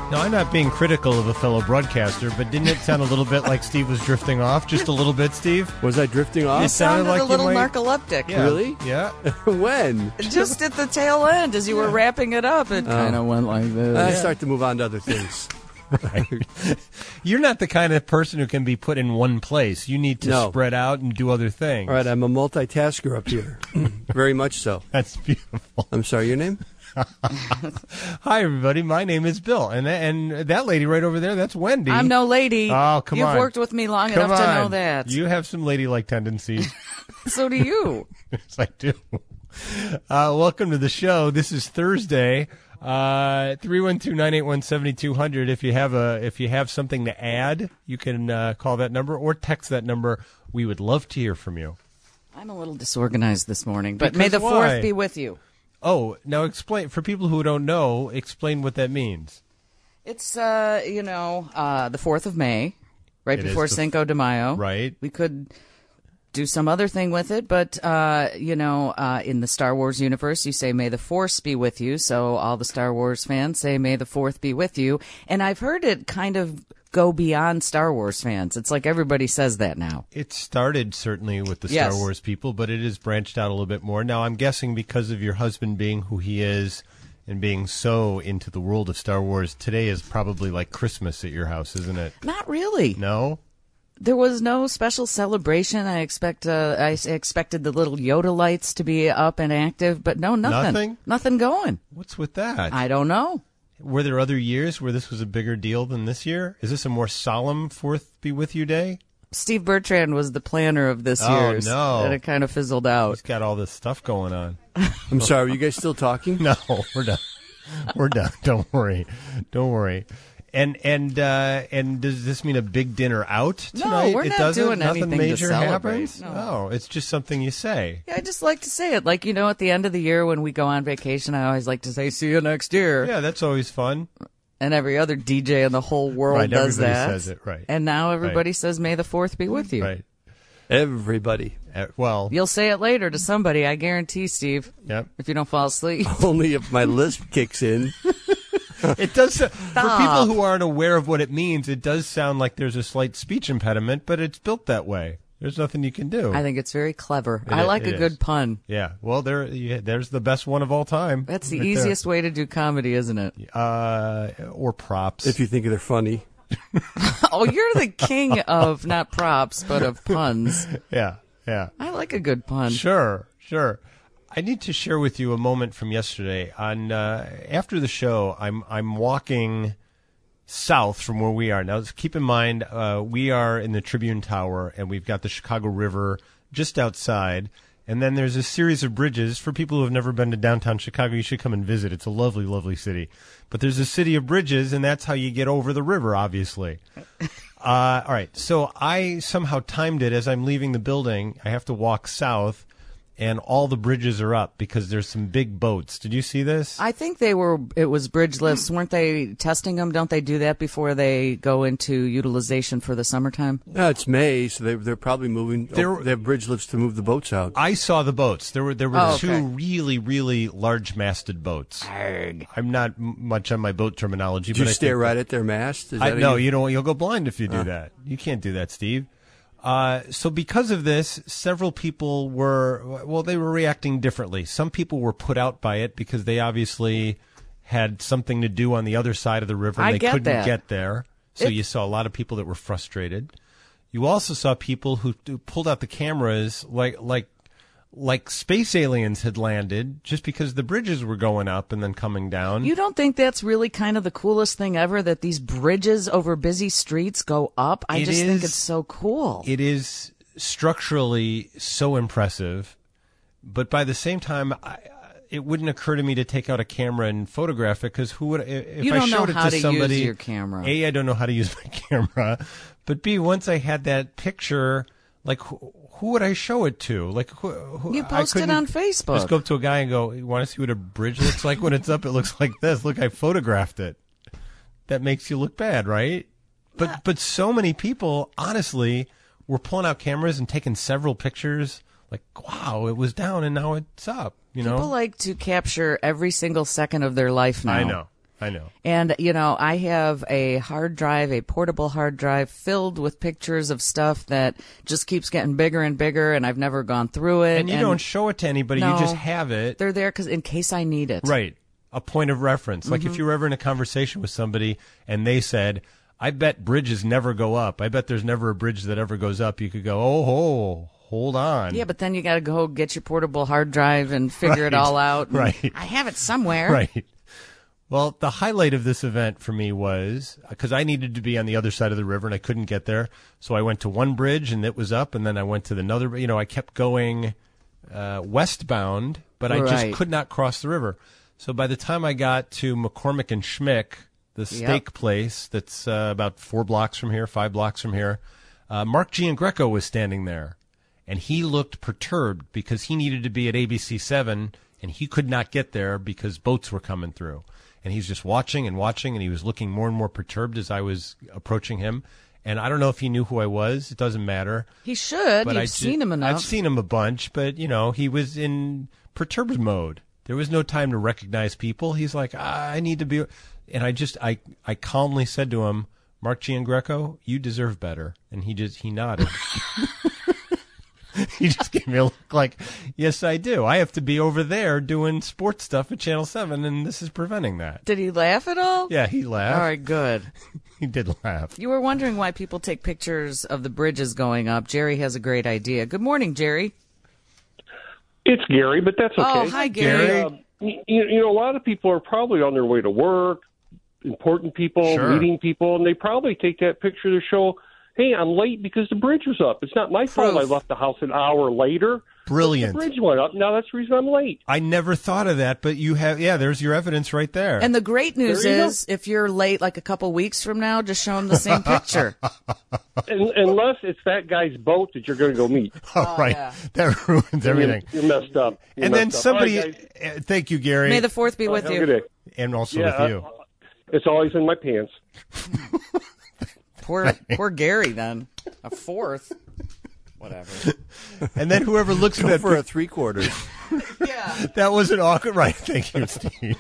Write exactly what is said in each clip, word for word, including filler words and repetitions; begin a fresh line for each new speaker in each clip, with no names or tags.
No, I'm not being critical of a fellow broadcaster, but didn't it sound a little bit like Steve was drifting off? Just a little bit, Steve?
Was I drifting off?
You
It sounded
sounded
like
a
you
little
might-
narcoleptic.
Yeah.
Really?
Yeah.
When?
Just at the tail end, as you were wrapping it up, it kind of went like this.
I start to move on to other things.
You're not the kind of person who can be put in one place. You need to
No.
spread out and do other things.
All right, I'm a multitasker up here. Very much so.
That's beautiful.
I'm sorry, your name?
Hi, everybody. My name is Bill, and and that lady right over there, that's Wendy.
I'm no lady.
Oh, come
You've
on.
worked with me long
Come
enough to know
on.
that.
You have some ladylike tendencies.
So do you.
Yes, I do. Uh, welcome to the show. This is Thursday. Uh, three one two, nine eight one, seven two zero zero. If you have a, if you have something to add, you can uh, call that number or text that number. We would love to hear from you.
I'm a little disorganized this morning, but
Because
may the
why?
fourth be with you.
Oh, now explain for people who don't know. Explain what that means.
It's, uh, you know, uh, the fourth of May, right
It is
before
the-
Cinco de Mayo.
Right.
We could do some other thing with it, but, uh, you know, uh, in the Star Wars universe, you say, may the Force be with you. So all the Star Wars fans say, may the fourth be with you. And I've heard it kind of go beyond Star Wars fans. It's like everybody says that now.
It started certainly with the
Yes.
Star Wars people, but it has branched out a little bit more. Now, I'm guessing because of your husband being who he is and being so into the world of Star Wars, today is probably like Christmas at your house, isn't it?
Not really.
No?
There was no special celebration. I expect uh, I s- expected the little Yoda lights to be up and active, but no, nothing.
Nothing?
Nothing going.
What's with that?
I don't know.
Were there other years where this was a bigger deal than this year? Is this a more solemn Fourth Be With You Day?
Steve Bertrand was the planner of this
Oh,
year's,
no.
and it kind of fizzled out.
He's got all this stuff going on.
I'm sorry, were you guys still talking?
No, we're done. We're done. Don't worry. Don't worry. And and uh, and does this mean a big dinner out
No,
tonight?
we're
it
not
doesn't.
doing
Nothing
anything to
major
celebrate.
happens.
No.
Oh, it's just something you say.
Yeah, I just like to say it. Like, you know, at the end of the year when we go on vacation, I always like to say, see you next year.
Yeah, that's always fun.
And every other D J in the whole world
Right,
does
everybody
that.
says it, right.
And now everybody
Right.
says, may the fourth be with you.
Right.
Everybody.
Uh, well,
You'll say it later to somebody, I guarantee, Steve,
yep.
if you don't fall asleep.
Only if my lisp kicks in.
It does. For
Stop.
people who aren't aware of what it means, it does sound like there's a slight speech impediment, but it's built that way. There's nothing you can do.
I think it's very clever.
It
I
i-
like
it
a good
is.
pun.
Yeah. Well, there. Yeah, there's the best one of all time.
That's the
right there.
easiest way to do comedy, isn't it?
Uh, or props.
If you think they're funny.
Oh, you're the king of not props, but of puns.
yeah. Yeah.
I like a good pun.
Sure, sure. I need to share with you a moment from yesterday. On uh, after the show, I'm I'm walking south from where we are now. Keep in mind, uh, we are in the Tribune Tower, and we've got the Chicago River just outside. And then there's a series of bridges. For people who have never been to downtown Chicago, you should come and visit. It's a lovely, lovely city. But there's a city of bridges, and that's how you get over the river, obviously. Uh, all right, so I somehow timed it as I'm leaving the building. I have to walk south, and all the bridges are up because there's some big boats. Did you see this?
I think they were, it was bridge lifts. Weren't they testing them? Don't they do that before they go into utilization for the summertime?
No, it's May, so they, they're probably moving.
They're-
oh, they have bridge lifts to move the boats out.
I saw the boats. There were there were
Oh,
two
okay.
really, really large-masted boats. I'm not m- much on my boat terminology,
Did
but
you
I
stare
think
right at their mast? Is
I,
that
no,
how
you don't. You'll go blind if you do that. You can't do that, Steve. Uh, so because of this, several people were, well, they were reacting differently. Some people were put out by it because they obviously had something to do on the other side of the river and
I
they
get
couldn't
that.
get there. So
It-
you saw a lot of people that were frustrated. You also saw people who, who pulled out the cameras like, like, like space aliens had landed just because the bridges were going up and then coming down.
You don't think that's really kind of the coolest thing ever, that these bridges over busy streets go up? I
It
just think
is-
it's so cool.
It is structurally so impressive, but by the same time, I, it wouldn't occur to me to take out a camera and photograph it because who would if
You
I
don't know
showed it
how
to
to use
somebody?
your camera.
A, I don't know how to use my camera, but B, once I had that picture, like who, who would I show it to? Like who, who,
You
I
post it
couldn't
on Facebook.
Just go up to a guy and go, "You want to see what a bridge looks like when it's up? It looks like this. Look, I photographed it." That makes you look bad, right? But but so many people, honestly, were pulling out cameras and taking several pictures. Like, wow, it was down and now it's up. You know,
People like to capture every single second of their life now.
I know. I know.
And, you know, I have a hard drive, a portable hard drive filled with pictures of stuff that just keeps getting bigger and bigger, and I've never gone through it.
And you
and
don't show it to anybody.
no,
you just have it.
They're there 'cause in case I need it.
Right. A point of reference. Like
Mm-hmm.
if you were ever in a conversation with somebody and they said, I bet bridges never go up. I bet there's never a bridge that ever goes up. You could go, oh, ho, hold on.
Yeah, but then you got to go get your portable hard drive and figure it
Right.
all out. and
Right.
I have it somewhere.
Right. Well, the highlight of this event for me was because I needed to be on the other side of the river and I couldn't get there. So I went to one bridge and it was up, and then I went to another. You know, I kept going uh, westbound, but I
Right.
just could not cross the river. So by the time I got to McCormick and Schmick, the steak
Yep.
place that's uh, about four blocks from here, five blocks from here, uh, Mark Giangreco was standing there. And he looked perturbed because he needed to be at A B C seven, and he could not get there because boats were coming through. And he's just watching and watching, and he was looking more and more perturbed as I was approaching him. And I don't know if he knew who I was. It doesn't matter.
He should.
But
You've
I
seen
ju-
him enough.
I've seen him a bunch, but, you know, he was in perturbed mode. There was no time to recognize people. He's like, ah, I need to be. And I just, I, I calmly said to him, Mark Giangreco, you deserve better. And he just, he nodded. He just gave me a look like, yes, I do. I have to be over there doing sports stuff at Channel seven, and this is preventing that.
Did he laugh at all?
Yeah, he laughed.
All right, good.
He did laugh.
You were wondering why people take pictures of the bridges going up. Jerry has a great idea. Good morning, Jerry.
It's Gary, but that's okay.
Oh, hi, Gary.
Gary.
Uh, you, you know, a lot of people are probably on their way to work, important people,
Sure.
meeting people, and they probably take that picture to show, hey, I'm late because the bridge was up. It's not my fault I left the house an hour later.
Brilliant.
The bridge went up. Now that's the reason I'm late.
I never thought of that, but you have, yeah, there's your evidence right there.
And the great news
There you
is, if you're late like a couple weeks from now, just show them the same picture.
Un unless it's that guy's boat that you're going to go meet.
All right.
yeah.
That ruins everything.
You're, you're messed up. You're
And then
messed up. All right,
somebody,
guys.
uh, thank you, Gary.
May the fourth be with
Have a
you.
good day.
and also
Yeah,
with you.
uh, it's always in my pants.
Poor, poor Gary, then. A fourth. Whatever.
And then whoever looks at
Go
that
for a three quarters.
Yeah.
That was an awkward, right? Thank you, Steve.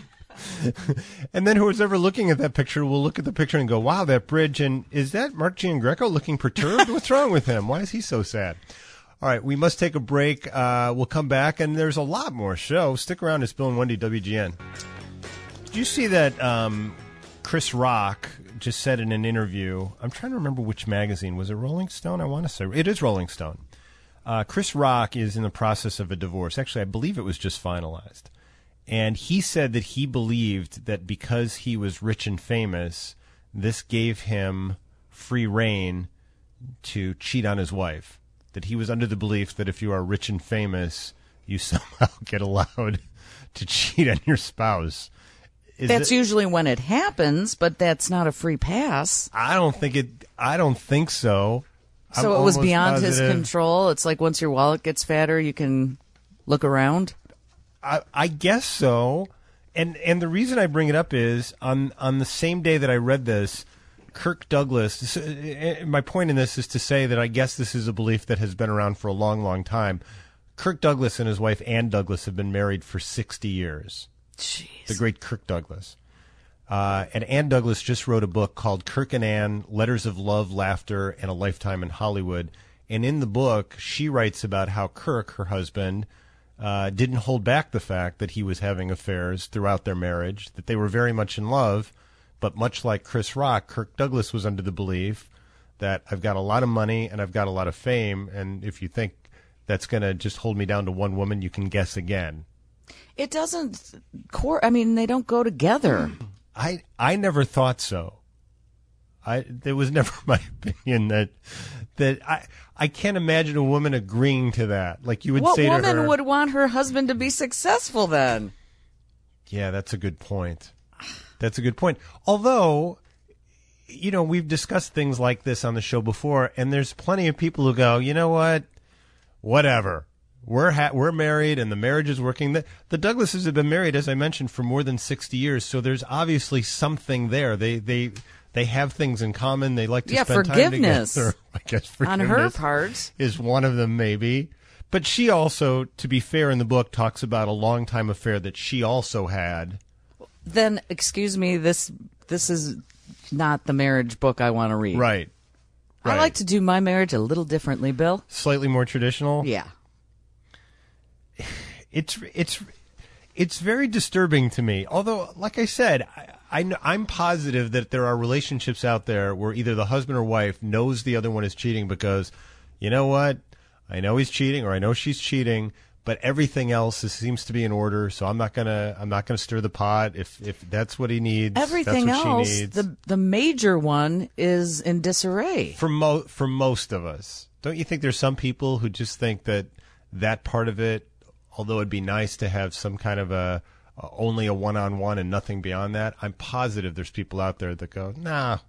And then whoever's ever looking at that picture will look at the picture and go, wow, that bridge. And is that Mark Giangreco looking perturbed? What's wrong with him? Why is he so sad? All right, we must take a break. Uh, we'll come back, and there's a lot more show. Stick around. It's Bill and Wendy, W G N. Did you see that um, Chris Rock just said in an interview, I'm trying to remember which magazine. Was it Rolling Stone? I want to say. It is Rolling Stone. Uh, Chris Rock is in the process of a divorce. Actually, I believe it was just finalized. And he said that he believed that because he was rich and famous, this gave him free reign to cheat on his wife. That he was under the belief that if you are rich and famous, you somehow get allowed to cheat on your spouse. Is
That's
it,
usually when it happens, but that's not a free pass.
I don't think it. I don't think so.
So
I'm
it was
almost
beyond his
positive.
control. It's like once your wallet gets fatter, you can look around.
I, I guess so. And and the reason I bring it up is on on the same day that I read this, Kirk Douglas. This, uh, my point in this is to say that I guess this is a belief that has been around for a long, long time. Kirk Douglas and his wife Ann Douglas have been married for sixty years.
Jeez.
The great Kirk Douglas. Uh, and Ann Douglas just wrote a book called Kirk and Ann, Letters of Love, Laughter, and a Lifetime in Hollywood. And in the book, she writes about how Kirk, her husband, uh, didn't hold back the fact that he was having affairs throughout their marriage, that they were very much in love. But much like Chris Rock, Kirk Douglas was under the belief that I've got a lot of money and I've got a lot of fame, and if you think that's going to just hold me down to one woman, you can guess again.
It doesn't. Cor- I mean, they don't go together.
I I never thought so. I it was never my opinion that that I I can't imagine a woman agreeing to that. Like you would
What
say to
woman
her,
would want her husband to be successful then?
yeah, that's a good point. That's a good point. Although, you know, we've discussed things like this on the show before, and there's plenty of people who go, you know what, whatever. We're ha- we're married, and the marriage is working. The, the Douglases have been married, as I mentioned, for more than sixty years. So there's obviously something there. They they they have things in common. They like to
Yeah,
spend
forgiveness.
time together. I guess
On
forgiveness
her part.
is one of them, maybe. But she also, to be fair, in the book talks about a long time affair that she also had
then excuse me, this this is not the marriage book I want to read.
Right.
I
right.
like to do my marriage a little differently, Bill.
Slightly more traditional?
Yeah.
It's it's it's very disturbing to me. Although, like I said, I, I, I'm positive that there are relationships out there where either the husband or wife knows the other one is cheating because, you know what, I know he's cheating or I know she's cheating, but everything else is, seems to be in order. So I'm not gonna I'm not gonna stir the pot if if that's what he needs.
Everything
that's what
else,
she needs.
the the major one is in disarray.
For mo for most of us, don't you think there's some people who just think that that part of it, although it'd be nice to have some kind of a, a only a one-on-one and nothing beyond that, I'm positive there's people out there that go, nah,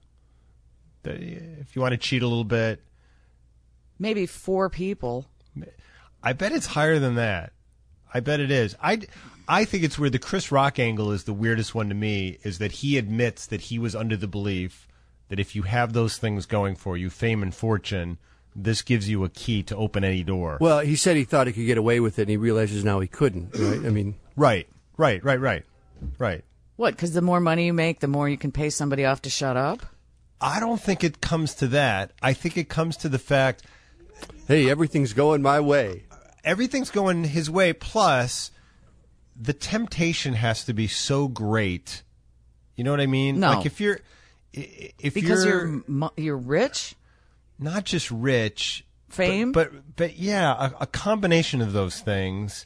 if you want to cheat a little bit.
Maybe four people.
I bet it's higher than that. I bet it is. I, I think it's where the Chris Rock angle is the weirdest one to me, is that he admits that he was under the belief that if you have those things going for you, fame and fortune, this gives you a key to open any door.
Well, he said he thought he could get away with it, and he realizes now he couldn't, right? I mean...
Right, right, right, right, right.
What, because the more money you make, the more you can pay somebody off to shut up?
I don't think it comes to that. I think it comes to the fact...
Hey, everything's going my way.
Everything's going his way, plus the temptation has to be so great. You know what I mean?
No.
Like if you're... If
because
you're,
you're mo- you're rich?
Not just rich,
fame,
but but, but yeah, a, a combination of those things.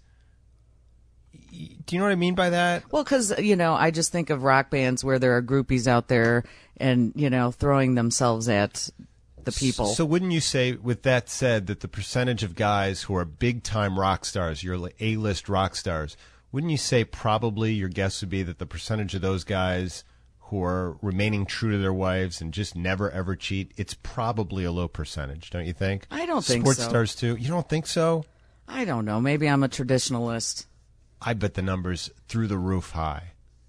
Do you know what I mean by that?
Well, because you know, I just think of rock bands where there are groupies out there, and you know, throwing themselves at the people.
So, so wouldn't you say, with that said, that the percentage of guys who are big time rock stars, your A-list rock stars, wouldn't you say probably your guess would be that the percentage of those guys who are remaining true to their wives and just never, ever cheat, it's probably a low percentage, don't you think?
I don't think
Sports
so.
stars, too? You don't think so?
I don't know. Maybe I'm a traditionalist.
I bet the number's through the roof high.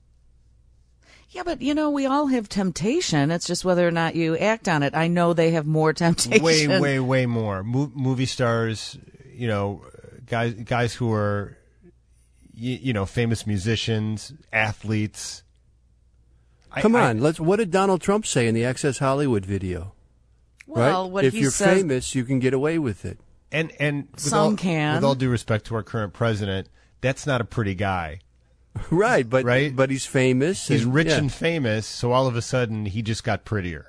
Yeah, but, you know, we all have temptation. It's just whether or not you act on it. I know they have more temptation.
Way, way, way more. Mo- movie stars, you know, guys, guys who are, you, you know, famous musicians, athletes.
Come
I,
on,
I,
let's. What did Donald Trump say in the Access Hollywood video?
Well,
right?
what
if
he
you're
says,
famous, you can get away with it.
And and with
some
all,
can.
With all due respect to our current president, that's not a pretty guy.
Right, but
right?
but he's famous.
He's
and,
rich
yeah.
and famous, so all of a sudden he just got prettier.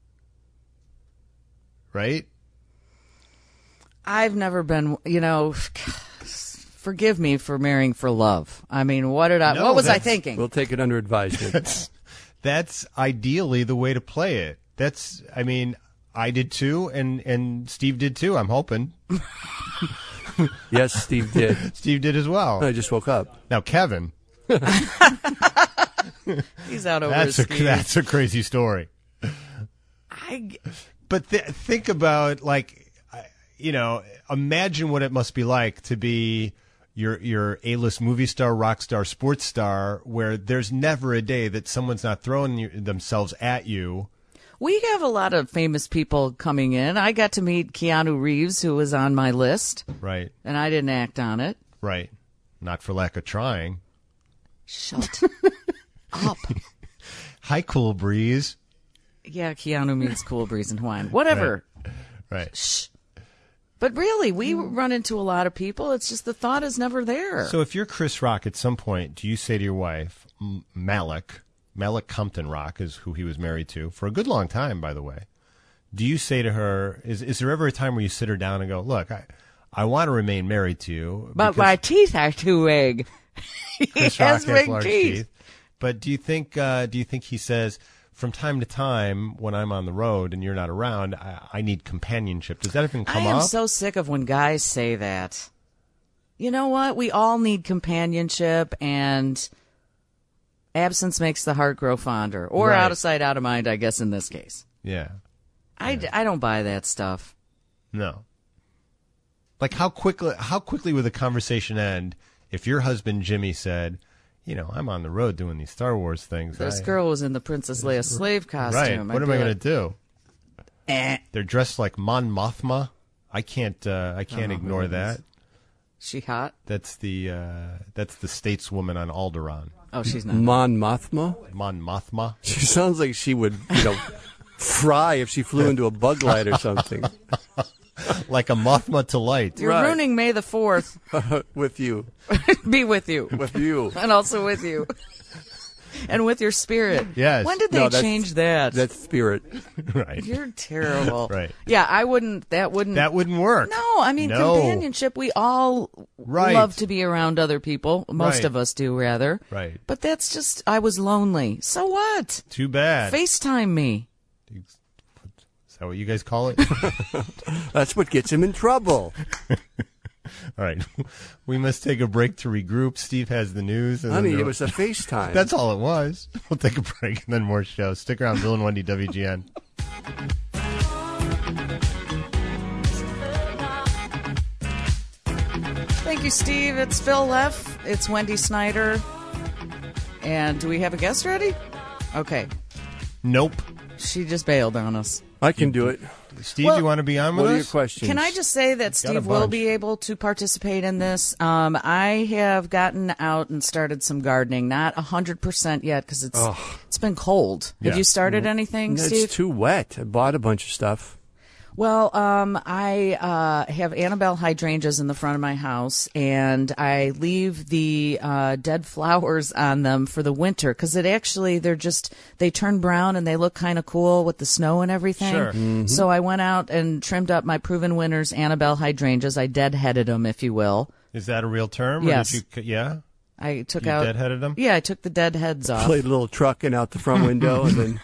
Right?
I've never been, you know, forgive me for marrying for love. I mean, what did I?
No,
what was I
that's-
thinking?
We'll take it under advisement.
That's that's ideally the way to play it. That's, I mean, I did too, and and Steve did too. I'm hoping.
Yes, Steve did.
Steve did as well.
I just woke up.
Now Kevin,
He's out over
that's
his
a
skis.
that's a crazy story.
I,
But th- think about, like, you know, imagine what it must be like to be your your A-list movie star, rock star, sports star, where there's never a day that someone's not throwing you, themselves at you.
we have a lot of famous people coming in. I got to meet Keanu Reeves, who was on my list,
Right,
and I didn't act on it.
right. Not for lack of trying.
Shut up.
Hi, Cool Breeze.
Yeah, Keanu means Cool Breeze in Hawaiian. Whatever.
Right.
Shh. But really, we run into a lot of people. It's just the thought is never there.
So if you're Chris Rock at some point, do you say to your wife, M- Malik, Malik Compton Rock is who he was married to for a good long time, by the way. Do you say to her, is is there ever a time where you sit her down and go, look, I, I want to remain married to you.
but
because
my teeth are too big. He
Chris
has
Rock has
big
large
teeth.
teeth. But do you think uh, do you think he says, from time to time when I'm on the road and you're not around, I, I need companionship? Does that even come
I am
up?
so sick of when guys say that. You know what? We all need companionship, and absence makes the heart grow fonder. Or
Right.
out of sight, out of mind, I guess, in this case.
Yeah.
I, I don't buy that stuff.
No. Like how quickly how quickly would the conversation end if your husband Jimmy said, you know, I'm on the road doing these Star Wars things.
This
I-
girl was in the Princess Leia slave
Right.
costume.
What
I'd
am
be
I going to
like,
do?
Eh.
They're dressed like Mon Mothma. I can't uh, I can't
Oh,
ignore
goodness.
that.
She hot?
That's the uh, that's the stateswoman on Alderaan.
Oh, she's not.
Mon Mothma?
Mon Mothma.
She sounds like she would, you know, fry if she flew into a bug light or something.
Like a Mothma to light.
You're
Right.
ruining May the fourth.
With you.
Be with you.
With you.
And also with you. And with your spirit.
Yes.
When did they
No, that's-
change that?
That's spirit.
Right.
You're terrible.
Right.
Yeah, I wouldn't. That wouldn't.
That wouldn't work.
No, I mean
No.
companionship. We all
Right.
love to be around other people. Most
Right.
of us do, rather.
Right.
But that's just. I was lonely. So what?
Too bad.
FaceTime me.
Is that what you guys call it?
That's what gets him in trouble.
All right. We must take a break to regroup. Steve has the news. And
Honey,
then
it was a FaceTime.
That's all it was. We'll take a break and then more show. Stick around. Bill and Wendy, W G N.
Thank you, Steve. It's Phil Leff. It's Wendy Snyder. And do we have a guest ready? Okay.
Nope.
She just bailed on us.
I can do it.
Steve,
Well,
you want to be on with
What are
us?
your questions?
Can I just say that
a
Steve will
bunch.
be able to participate in this? Um, I have gotten out and started some gardening. Not one hundred percent yet because it's it's been cold.
Yeah.
Have you started anything,
It's
Steve?
too wet. I bought a bunch of stuff.
Well, um, I uh, have Annabelle hydrangeas in the front of my house, and I leave the uh, dead flowers on them for the winter because it actually they're just they turn brown and they look kind of cool with the snow and everything.
Sure.
So I went out and trimmed up my Proven Winners Annabelle hydrangeas. I deadheaded them, if you will.
Is that a real term? Or
Yes.
Did you, c- yeah?
I took
You
out
deadheaded them?
Yeah, I took the dead heads off.
Played a little trucking out the front window, and then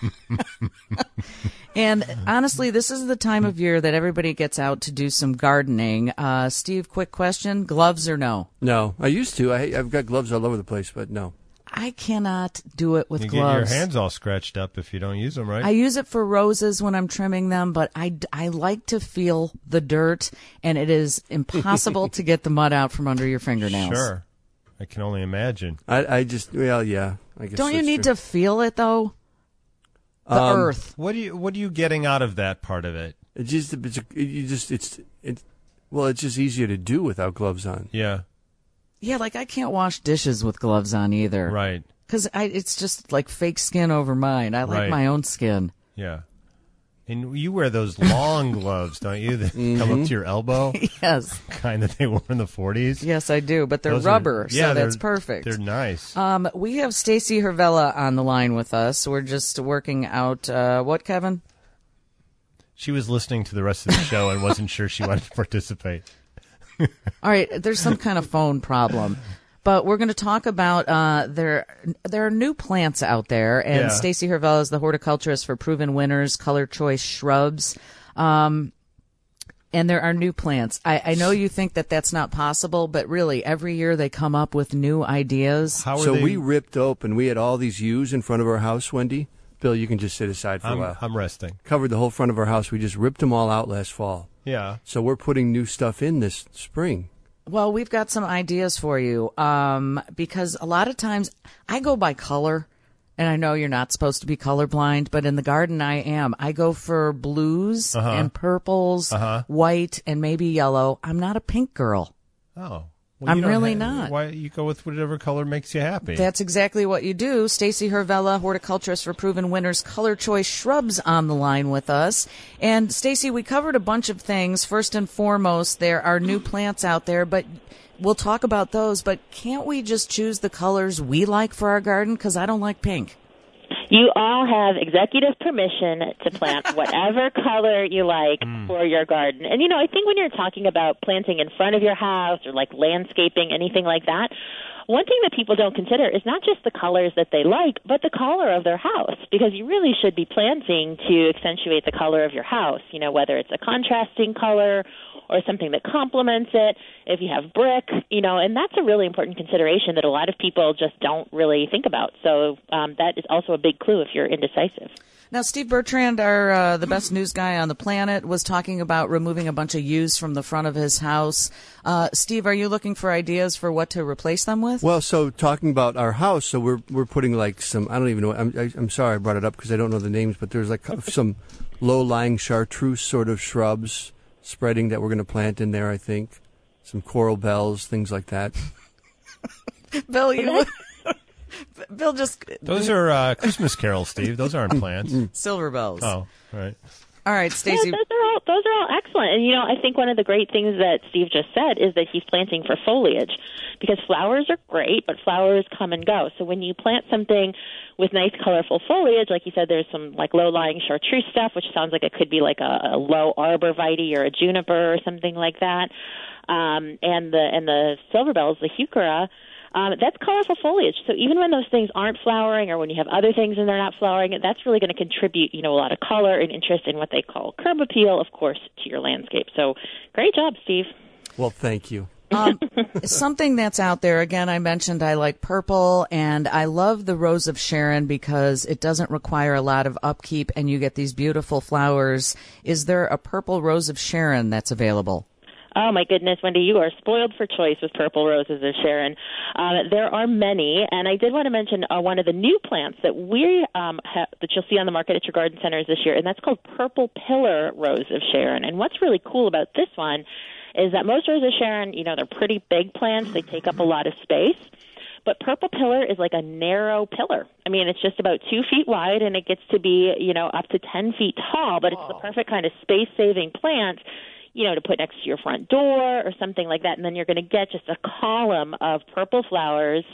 And honestly, this is the time of year that everybody gets out to do some gardening. Uh, Steve, quick question: gloves or no?
no. I used to. I, I've got gloves all over the place, but no.
I cannot do it with
You
gloves.
get your hands all scratched up if you don't use them, right?
I use it for roses when I'm trimming them, but I, I like to feel the dirt, and it is impossible to get the mud out from under your fingernails.
Sure. I can only imagine.
I, I just, well, yeah. I guess
Don't you
that's
need
true.
to feel it, though? The
Um,
earth.
What do you What are you getting out of that part of it?
It just, it's, you just, it's, it's, well, it's just easier to do without gloves on.
Yeah.
Yeah, like I can't wash dishes with gloves on either.
Right.
Because it's just like fake skin over mine. I like
Right.
my own skin.
Yeah. And you wear those long gloves, don't you? That come up to your elbow,
Yes.
kind that they wore in the forties.
Yes, I do, but they're
Those are-
rubber,
yeah,
so that's
they're-
perfect.
They're nice.
Um, we have Stacy Hervella on the line with us. We're just working out uh, what, Kevin?
She was listening to the rest of the show and wasn't sure she wanted to participate.
All right, there's some kind of phone problem. But we're going to talk about uh, there. There are new plants out there, and
Yeah.
Stacy Hervella is the horticulturist for Proven Winners Color Choice Shrubs. Um, and there are new plants. I, I know you think that that's not possible, but really, every year they come up with new ideas.
How are
So
they?
we ripped open. We had all these yews in front of our house, Wendy. Bill, you can just sit aside for a
I'm,
while.
I'm resting.
Covered the whole front of our house. We just ripped them all out last fall.
Yeah.
So we're putting new stuff in this spring.
Well, we've got some ideas for you um, because a lot of times I go by color, and I know you're not supposed to be colorblind, but in the garden I am. I go for blues
Uh-huh.
and purples,
Uh-huh.
white, and maybe yellow. I'm not a pink girl.
Oh.
I'm
you don't
really
have-
not.
Why you go with whatever color makes you happy?
That's exactly what you do. Stacy Hervella, horticulturist for Proven Winners Color Choice Shrubs, on the line with us. And Stacy, we covered a bunch of things. First and foremost, there are new plants out there, but we'll talk about those. But can't we just choose the colors we like for our garden? Because I don't like pink.
You all have executive permission to plant whatever color you like for your garden. And, you know, I think when you're talking about planting in front of your house or like landscaping, anything like that, one thing that people don't consider is not just the colors that they like, but the color of their house, because you really should be planting to accentuate the color of your house, you know, whether it's a contrasting color or something that complements it, if you have brick, you know, and that's a really important consideration that a lot of people just don't really think about. So um, that is also a big clue if you're indecisive.
Now, Steve Bertrand, our uh, the best news guy on the planet, was talking about removing a bunch of yews from the front of his house. Uh, Steve, are you looking for ideas for what to replace them with?
Well, so talking about our house, so we're we're putting like some, I don't even know, I'm, I, I'm sorry I brought it up because I don't know the names, but there's like some low-lying chartreuse sort of shrubs spreading that we're going to plant in there, I think. Some coral bells, things like that.
Bill, you look, Bill just...
Those are uh, Christmas carols, Steve. Those aren't plants.
Silver bells.
Oh, right.
All right, Stacey.
Yeah, those are all those are all excellent. And you know, I think one of the great things that Steve just said is that he's planting for foliage, because flowers are great, but flowers come and go. So when you plant something with nice, colorful foliage, like you said, there's some like low-lying chartreuse stuff, which sounds like it could be like a, a low arborvitae or a juniper or something like that. Um, and the and the silver bells, the heuchera. Um, that's colorful foliage. So even when those things aren't flowering, or when you have other things and they're not flowering, that's really going to contribute, you know, a lot of color and interest in what they call curb appeal, of course, to your landscape. So great job, Steve.
Well, thank you.
um, something that's out there, again, I mentioned I like purple, and I love the Rose of Sharon because it doesn't require a lot of upkeep, and you get these beautiful flowers. Is there a purple Rose of Sharon that's available?
Oh, my goodness, Wendy, you are spoiled for choice with purple roses of Sharon. Um, there are many, and I did want to mention uh, one of the new plants that we um, ha- that you'll see on the market at your garden centers this year, and that's called Purple Pillar Rose of Sharon. And what's really cool about this one is that most Rose of Sharon, you know, they're pretty big plants. They take up a lot of space. But Purple Pillar is like a narrow pillar. I mean, it's just about two feet wide, and it gets to be, you know, up to ten feet tall, but it's the perfect kind of space-saving plant, you know, to put next to your front door or something like that, and then you're going to get just a column of purple flowers,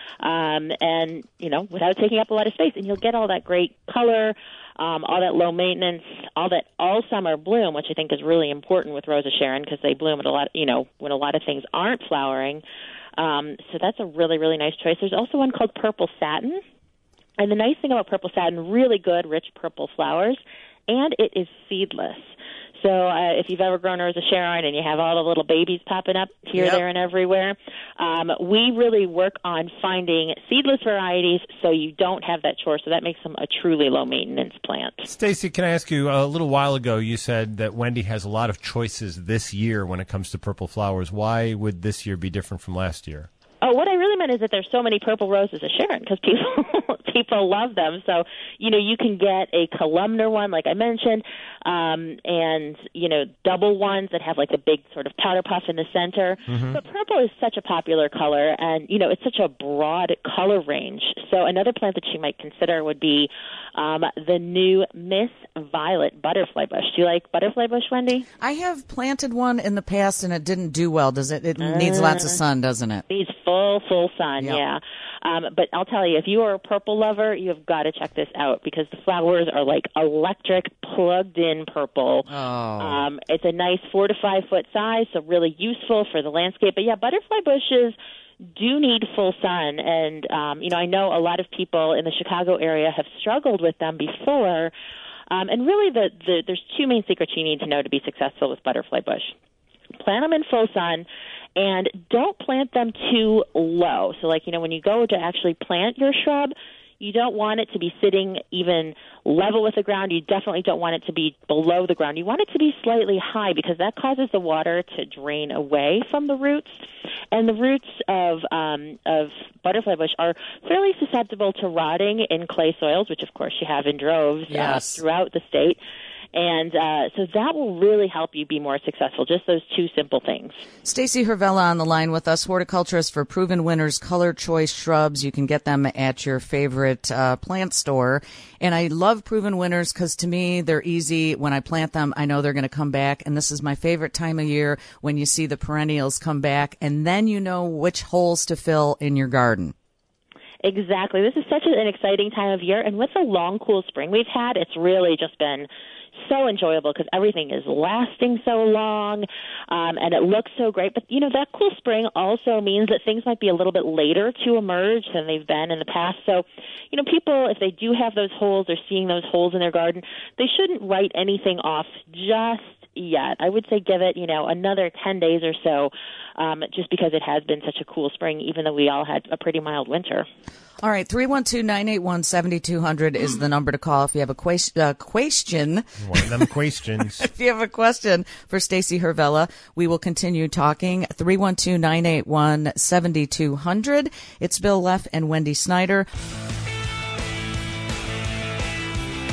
um, and, you know, without taking up a lot of space, and you'll get all that great color, um, all that low maintenance, all that all-summer bloom, which I think is really important with Rose of Sharon because they bloom at a lot, you know, when a lot of things aren't flowering. Um, so that's a really, really nice choice. There's also one called Purple Satin, and the nice thing about Purple Satin, really good, rich purple flowers, and it is seedless. So uh, if you've ever grown Rose of Sharon and you have all the little babies popping up here,
Yep.
there, and everywhere, um, we really work on finding seedless varieties so you don't have that chore. So that makes them a truly low-maintenance plant.
Stacey, can I ask you, a little while ago you said that Wendy has a lot of choices this year when it comes to purple flowers. Why would this year be different from last year?
Oh, what I really meant is that there's so many purple roses of Sharon because people people love them. So, you know, you can get a columnar one, like I mentioned, um, and, you know, double ones that have like a big sort of powder puff in the center. Mm-hmm. But purple is such a popular color, and, you know, it's such a broad color range. So another plant that you might consider would be um, the new Miss Violet butterfly bush. Do you like butterfly bush, Wendy?
I have planted one in the past, and it didn't do well. Does it? It uh, needs lots of sun, doesn't it?
Needs full, full sun,
Yep.
yeah. Um, but I'll tell you, if you are a purple lover, you've got to check this out because the flowers are like electric, plugged-in purple.
Oh.
Um, it's a nice four to five foot size, so really useful for the landscape. But yeah, butterfly bushes do need full sun, and um, you know, I know a lot of people in the Chicago area have struggled with them before. Um, and really, the, the there's two main secrets you need to know to be successful with butterfly bush. Plant them in full sun, and don't plant them too low. So, like, you know, when you go to actually plant your shrub, you don't want it to be sitting even level with the ground. You definitely don't want it to be below the ground. You want it to be slightly high because that causes the water to drain away from the roots. And the roots of um, of butterfly bush are fairly susceptible to rotting in clay soils, which, of course, you have in droves
Yes.
uh, throughout the state. And uh, so that will really help you be more successful, just those two simple things.
Stacey Hervella on the line with us, horticulturist for Proven Winners Color Choice Shrubs. You can get them at your favorite uh, plant store. And I love Proven Winners because to me, they're easy. When I plant them, I know they're going to come back. And this is my favorite time of year when you see the perennials come back. And then you know which holes to fill in your garden.
Exactly. This is such an exciting time of year. And with the long, cool spring we've had, it's really just been so enjoyable because everything is lasting so long, um, and it looks so great. But, you know, that cool spring also means that things might be a little bit later to emerge than they've been in the past. So, you know, people, if they do have those holes, they're seeing those holes in their garden, they shouldn't write anything off just yet. I would say give it, you know, another ten days or so, um, just because it has been such a cool spring, even though we all had a pretty mild winter.
All right, three one two, nine eight one, seven two zero zero is the number to call if you have a question. Uh, question.
One of them questions.
If you have a question for Stacey Hervella, we will continue talking. three one two, nine eight one, seven two zero zero. It's Bill Leff and Wendy Snyder.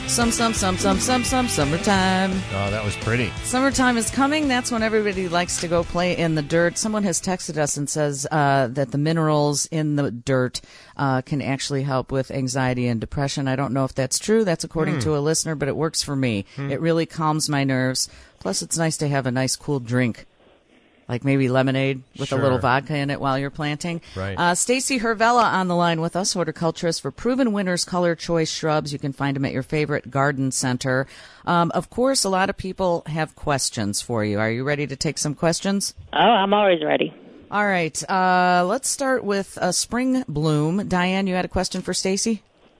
Some, some, some, some, some, some, summertime.
Oh, that was pretty.
Summertime is coming. That's when everybody likes to go play in the dirt. Someone has texted us and says uh, that the minerals in the dirt uh, can actually help with anxiety and depression. I don't know if that's true. That's according mm. to a listener, but it works for me. Mm. It really calms my nerves. Plus, it's nice to have a nice, cool drink. Like maybe lemonade with sure. a little vodka in it while you're planting.
Right.
Uh, Stacy Hervella on the line with us, horticulturist for Proven Winners Color Choice Shrubs. You can find them at your favorite garden center. Um, of course, a lot of people have questions for you. Are you ready to take some questions?
Oh, I'm always ready.
All right. Uh, let's start with a spring bloom. Diane, you had a question for Stacy?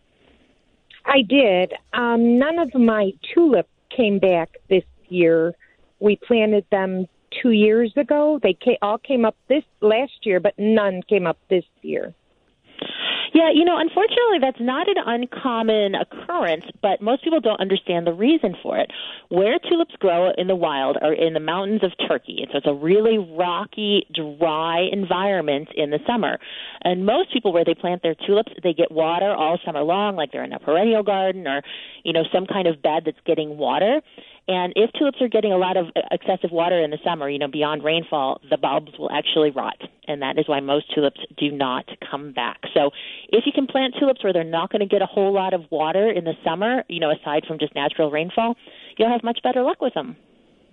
I did. Um, none of my tulips came back this year. We planted them two years ago. They came, all came up this last year, but none came up this year.
Yeah, you know, unfortunately, that's not an uncommon occurrence, but most people don't understand the reason for it. Where tulips grow in the wild are in the mountains of Turkey, and so it's a really rocky, dry environment in the summer. And most people, where they plant their tulips, they get water all summer long, like they're in a perennial garden or, you know, some kind of bed that's getting water. And if tulips are getting a lot of excessive water in the summer, you know, beyond rainfall, the bulbs will actually rot. And that is why most tulips do not come back. So if you can plant tulips where they're not going to get a whole lot of water in the summer, you know, aside from just natural rainfall, you'll have much better luck with them.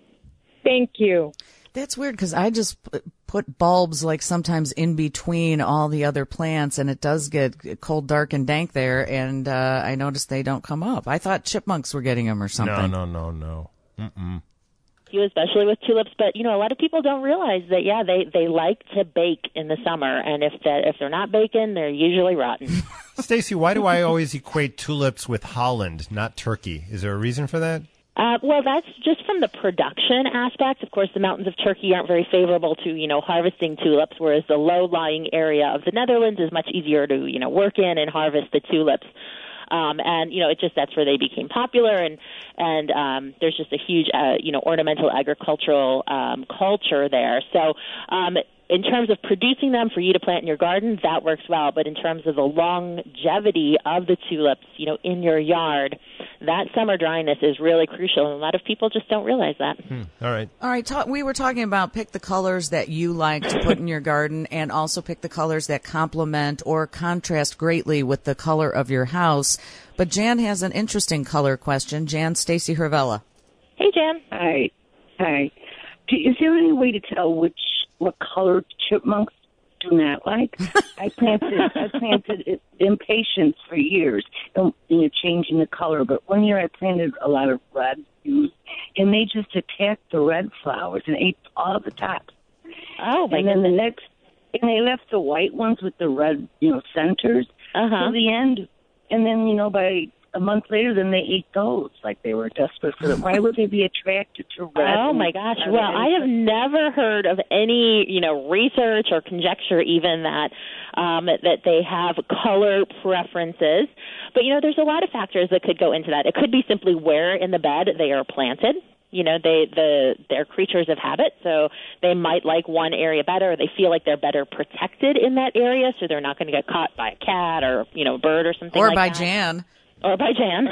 Thank you.
That's weird because I just put bulbs like sometimes in between all the other plants, and it does get cold, dark, and dank there, and uh, I noticed they don't come up. I thought chipmunks were getting them or something.
No, no, no, no. Mm-mm.
You, especially with tulips, but, you know, a lot of people don't realize that, yeah, they, they like to bake in the summer, and if that if they're not baking, they're usually rotten.
Stacy, why do I always equate tulips with Holland, not Turkey? Is there a reason for that?
Uh, well, that's just from the production aspect. Of course, the mountains of Turkey aren't very favorable to, you know, harvesting tulips, whereas the low-lying area of the Netherlands is much easier to, you know, work in and harvest the tulips. Um, and, you know, it just that's where they became popular. And, and um, there's just a huge, uh, you know, ornamental agricultural um, culture there. So um, in terms of producing them for you to plant in your garden, that works well. But in terms of the longevity of the tulips, you know, in your yard, that summer dryness is really crucial, and a lot of people just don't realize that.
Hmm. All right.
All right. Ta- we were talking about pick the colors that you like to put in your garden, and also pick the colors that complement or contrast greatly with the color of your house. But Jan has an interesting color question. Jan, Stacy Hervella.
Hey, Jan.
Hi. Hi. Do, is there any way to tell which what color chipmunks do not like? I planted I planted impatiens for years, and you know, changing the color. But one year I planted a lot of red hues, and they just attacked the red flowers and ate all the tops.
Oh, my
and then the next, and they left the white ones with the red, you know, centers
uh-huh.
till the end. And then, you know, by a month later, then they ate those like they were desperate for them. Why would they be attracted to red?
Oh, my gosh. Well, I have never heard of any, you know, research or conjecture even that um, that they have color preferences. But, you know, there's a lot of factors that could go into that. It could be simply where in the bed they are planted. You know, they the they're creatures of habit, so they might like one area better. Or they feel like they're better protected in that area, so they're not going to get caught by a cat or, you know, a bird or something
or
like
by
that.
Jan.
Or by Jan.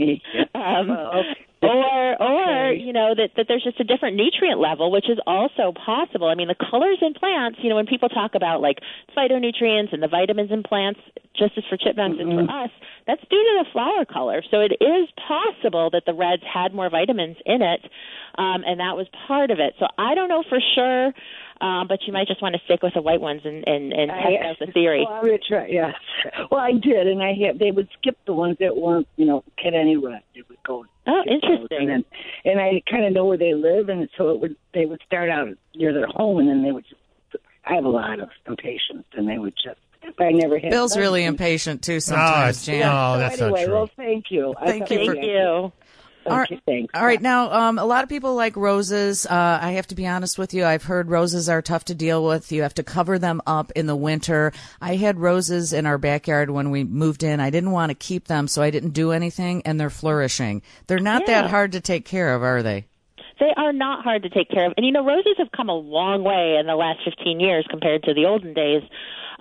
um, or, or
okay.
you know, that, that there's just a different nutrient level, which is also possible. I mean, the colors in plants, you know, when people talk about, like, phytonutrients and the vitamins in plants, just as for chipmunks mm-hmm. and for us, that's due to the flower color. So it is possible that the reds had more vitamins in it, um, and that was part of it. So I don't know for sure. Um, but you might just want to stick with the white ones and, and, and test
I,
out the theory.
Well, I would try, yeah. Well, I did, and I had, they would skip the ones that weren't, you know, get any red. They would go.
Oh, interesting.
And, then, and I kind of know where they live, and so it would they would start out near their home, and then they would just. I have a lot of impatience, and they would just. But I never had.
Bill's really impatient too sometimes,
oh,
Jan.
No,
so
that's
anyway,
not true.
Well, thank you.
Thank you.
Thank you.
All right,
thanks.
all right. Now, um, a lot of people like roses. Uh, I have to be honest with you. I've heard roses are tough to deal with. You have to cover them up in the winter. I had roses in our backyard when we moved in. I didn't want to keep them, so I didn't do anything, and they're flourishing. They're not
Yeah.
that hard to take care of, are they?
They are not hard to take care of. And, you know, roses have come a long way in the last fifteen years compared to the olden days.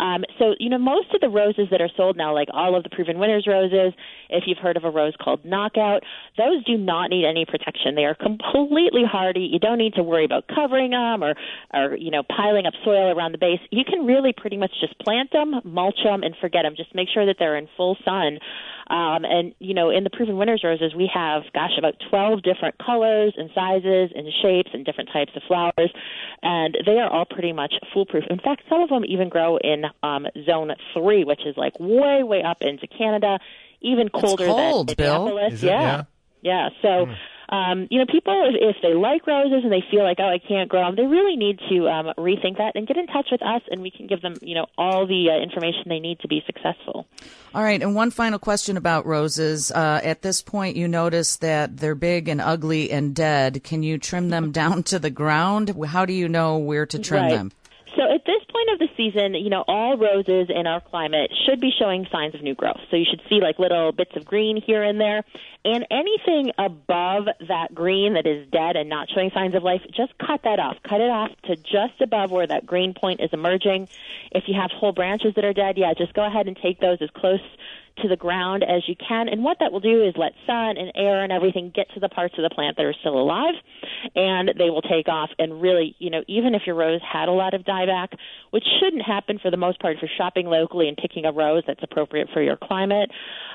Um, so, you know, most of the roses that are sold now, like all of the Proven Winners roses, if you've heard of a rose called Knockout, those do not need any protection. They are completely hardy. You don't need to worry about covering them or, or, you know, piling up soil around the base. You can really pretty much just plant them, mulch them, and forget them. Just make sure that they're in full sun. Um, and, you know, in the Proven Winners roses, we have, gosh, about twelve different colors and sizes and shapes and different types of flowers, and they are all pretty much foolproof. In fact, some of them even grow in um, zone three, which is like way, way up into Canada, even colder
it's cold,
than
Bill.
Minneapolis.
Is it?
Yeah.
Yeah.
Yeah, so, um, you know, people, if, if they like roses and they feel like, oh, I can't grow them, they really need to um, rethink that and get in touch with us, and we can give them, you know, all the uh, information they need to be successful.
All right, and one final question about roses. Uh, at this point, you notice that they're big and ugly and dead. Can you trim them down to the ground? How do you know where to trim
Right.
them?
So at this point of the season, you know, all roses in our climate should be showing signs of new growth. So you should see like little bits of green here and there. And anything above that green that is dead and not showing signs of life, just cut that off. Cut it off to just above where that green point is emerging. If you have whole branches that are dead, yeah, just go ahead and take those as close to the ground as you can. And what that will do is let sun and air and everything get to the parts of the plant that are still alive, and they will take off. And really, you know, even if your rose had a lot of dieback, which shouldn't happen for the most part if you're shopping locally and picking a rose that's appropriate for your climate,